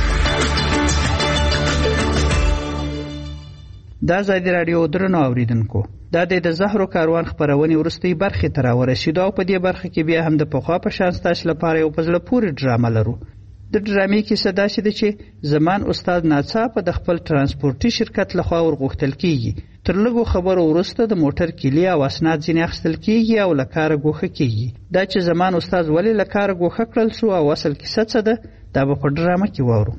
دا ازادي راډیو درنو اوریدونکو دا د زهرو کاروان خپرونې وروستۍ برخې ته راورسېدو او په دې برخه کې بیا هم د پخوا په شان ستاسو لپاره یو په زړه پورې ډرامه لرو. د ډرامې کیسه داسې ده چې زمان استاد ناڅاپه د خپل ترانسپورټي شرکت لخوا ورغوښتل کیږي. تر لږو خبرو وروسته د موټر کیلي او اسناد ځینې اخیستل کیږي او له کاره ګوښه کیږي. دا چې زمان استاد ولې له کاره ګوښه کړل شو او اصل کیسه څه ده دا به په ډرامه کې واورو.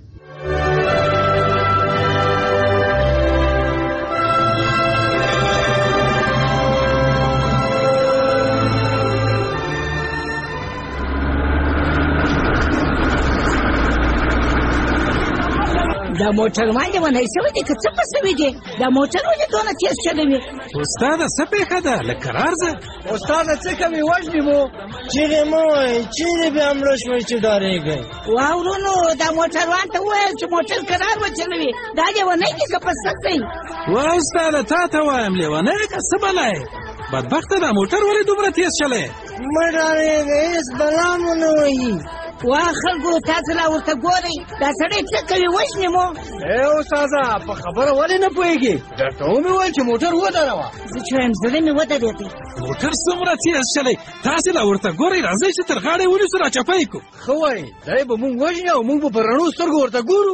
دا موټر باندې ونه شوی دی که څه په سوي دی دا موټر ولې دونه تیز چلوي استاده څه پېښه ده لږ قرار ځه استاده څه کوي وژني مو چیرې مه وایئ چیرې بیا مړه شوئ چې ډارېږئ واورونو دا موټروان ته وویل چې موټر قرار وچلوي دا لیونی دی که په سد دی وا استاده تا ته وایم لیونی که څه بلا یې بدبخته دا موټر ولې دومره تیز چلی مه ډارېږئ هېڅ بلا مو نه وهي وا خلکو تاسو لا ورته ګورئ دا سړی څه کوي وژني مو ای استاده په خبره ولې نه پوهېږي درته ومې ویل چې موټر ودروه زه چې وایم زړه مې ودرېدی موټر څومره تیز چلی تاسې لا ورته ګورئ راځئ چې تر غاړې ونیسو راچپه یې کړو ښه وایي دی به مونږ وژني او مونږ به په رڼو سترګو ورته ګورو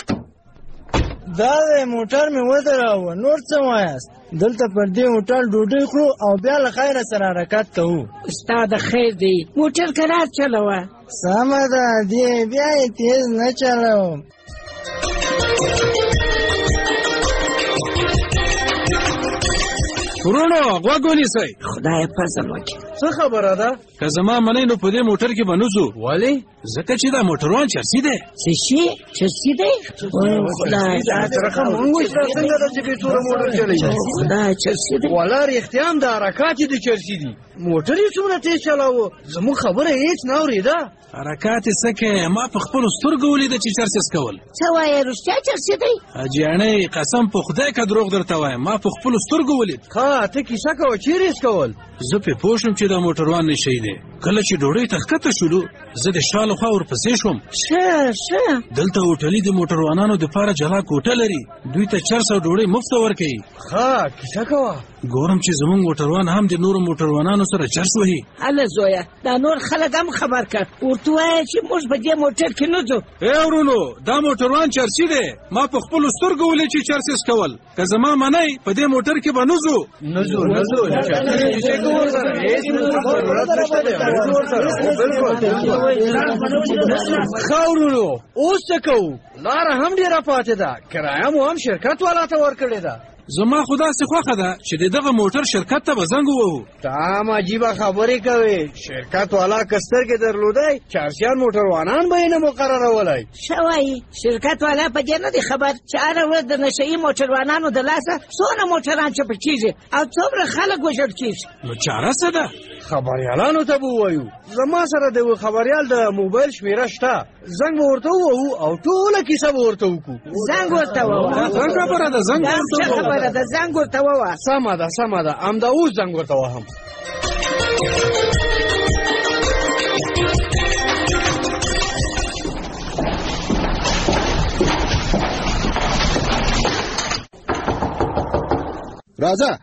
دا دی موټر مې ودراوه نور څه وایاست دلته پر دې هوټل ډوډۍ خورو او بیا له خیره سره حرکت کوو ستا د خیر دی موټر قرار چلوه سمه ده دې بیا یې تیز نه چلوم ورونو غوږ ونیسئ خدایه فضل وکړي څه خبره ده؟ که زما منې نو په دې موټر کې به نه ځو. ولې؟ ځکه چې دا موټروان چرسي دی. څه شي؟ چرسي دی؟ خدای رقم مونږ وشته څنګه ده چې بېتوره موټر چلوي؟ خدای چرسي دی. والا رښتیا هم د حرکات یې د چرسي دي. موټر یې څومره تېز چلاوه، زموږ خبره هېڅ نه اورېده. حرکات یې څه کوې؟ ما په خپلو سترګو ولیده چې چرس یې څکول. څه وایې رښتیا چرسي دی؟ حاجیانۍ قسم په خدای که دروغ درته وایم، ما په خپلو سترګو ولید. ښه ته کیسه کوه، چیرې یې څکول؟ زه پې پوه شوم چې دا موټروان نشی دی. کله چې ډوډۍ ته ښکته شولو زه د شا له خوا ورپسې شوم. ښه ښه دلته هوټلي د موټروانانو دپاره جلا کوټه لري، دوی ته چرس او ډوډۍ مفته ورکوي. ښه کیسه کوه. ګورم چې زمونږ موټروان هم د نورو موټروانانو سره چرس وهي. هله زویه دا نور خلک هم خبر کړ، ورته ووایه چې موږ په دې موټر کې نه ځو. ای ورونو دا موټروان چرسي دی، ما په خپلو سترګو ولید چې چرس یې څکول. که زما منئ په دې موټر کې به نه ځو. نه ځو نه ځو ښه ورونو اوس څه کوو؟ لاره هم ډېره پاتې ده، کرایه مو هم شرکت والا ته ورکړې ده. زما خو داسې خوښه ده چې د دغه موټر شرکت ته به زنګ ووهو. ته هم عجیبه خبرې کوې. شرکت والا که سترګې درلودی چارسیان موټروانان به یې نه مقررولی. ښه وایي شرکت والا په دې نه دی خبر چې هره ورځ د نشهیي موټروانانو د لاسه څونه موټران چپه کېږي او څومره خلک وژل کېږي. نو چاره څه ده؟ خبریالانو ته به ووایو. زما سره د یوه خبریال د موبایل شمېره شته، زنګ به ورته ووهو او ټوله کیسه به ورته وکړو. زنګ ورته ووهو. دا څه خبره ده؟ زنګ ورته ووهو. د زنګ ورته ووهه. سمه ده سمه ده، همدا اوس زنګ ورته وهم. راځه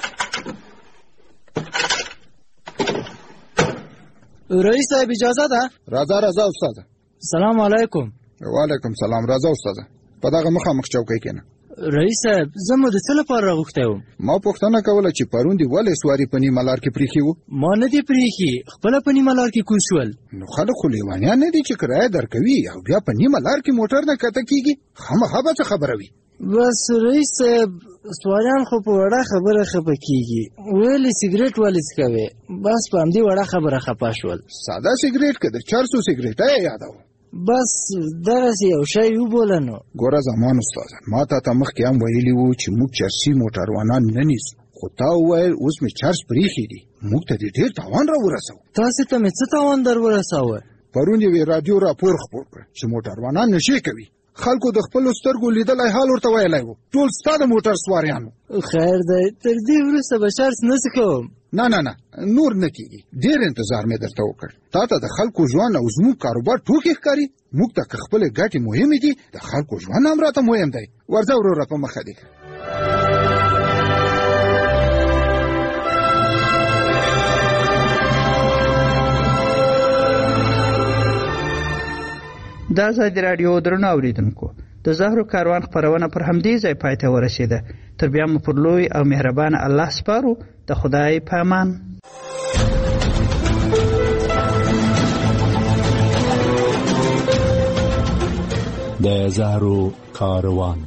رئیس صاحب اجازه ده؟ راځه راځه استاده. سلام علیکم. وعلیکم سلام. راځه استاده په دغه مخامخ چوکۍ کېنه. رئیس صاحب زه مو د څه لپاره راغوښتی وم؟ ما پوښتنه کوله چې پرون دې ولې سواري په نیمه لار کې پرېښي وو؟ ما نه دي پرېښي، خپله په نیمه لار کې کوز شول. نو خلک خو لیوانیان نه دي چې کرایه درکوي او بیا په نیمه لار کې موټر نه کته کېږي. خامخا به څه خبره وي؟ بس رئیس صاحب سواریان خو په وړه خبره خفه کېږي، ویلې سګرېټ ولې څکوې؟ بس په همدې وړه خبره خفه شول. ساده سګرېټ که د چرسو سګرېټه یې یادوه؟ بس دغسې یو شی وبوله. نو ګوره زمان استاده، ما تا ته مخکې هم ویلي وو چې موږ چرسي موټروانان نه نیسو، خو تا وویل اوس مې چرس پرېښي دي، موږ ته دې ډېر تاوان را ورسوه. تاسې ته مې څه تاوان در ورسوه؟ پرون یوې راډیو راپور خپور کړ چې موټروانان نشې کوي. خلکو د خپلو سترګو لیدلی حال ورته ویلی و، ټول ستا د موټر سواریانو. خیر دی، تر دې وروسته به چرس نه څکوم. نه نه نه نور نه کېږي، ډېر انتظار مې درته وکړ. تا ته د خلکو ژوند او زموږ کاروبار ټوکې ښکاري؟ موږ ته که خپلې ګټې مهمې دي، د خلکو ژوند هم راته مهم دی. ورځه وروره په مخه دې. د ازادي راډیو درنو اوریدونکو، د زهرو کاروان خپرونه پر همدې ځای پای ته ورسېده. تر بیا مو پر لوی او مهربان الله سپارو. د خدای په امان. د زهرو کاروان.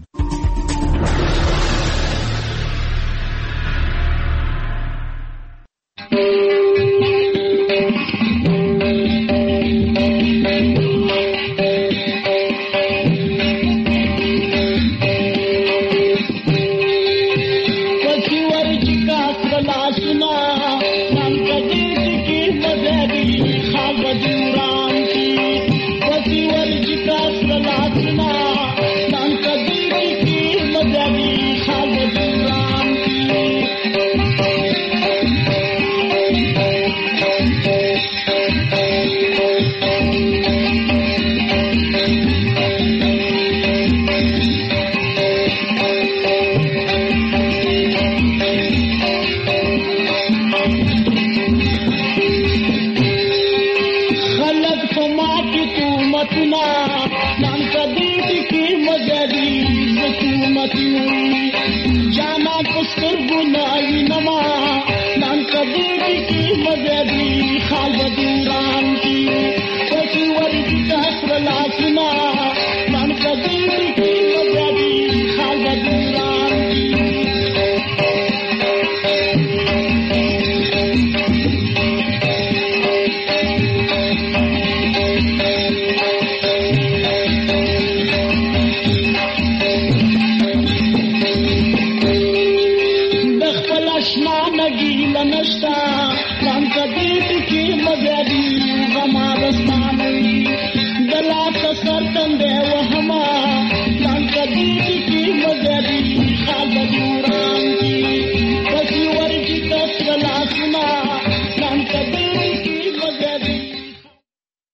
जाना कुस्तर बुलाई नमा नान कबीर की मददी खाल बदूरान की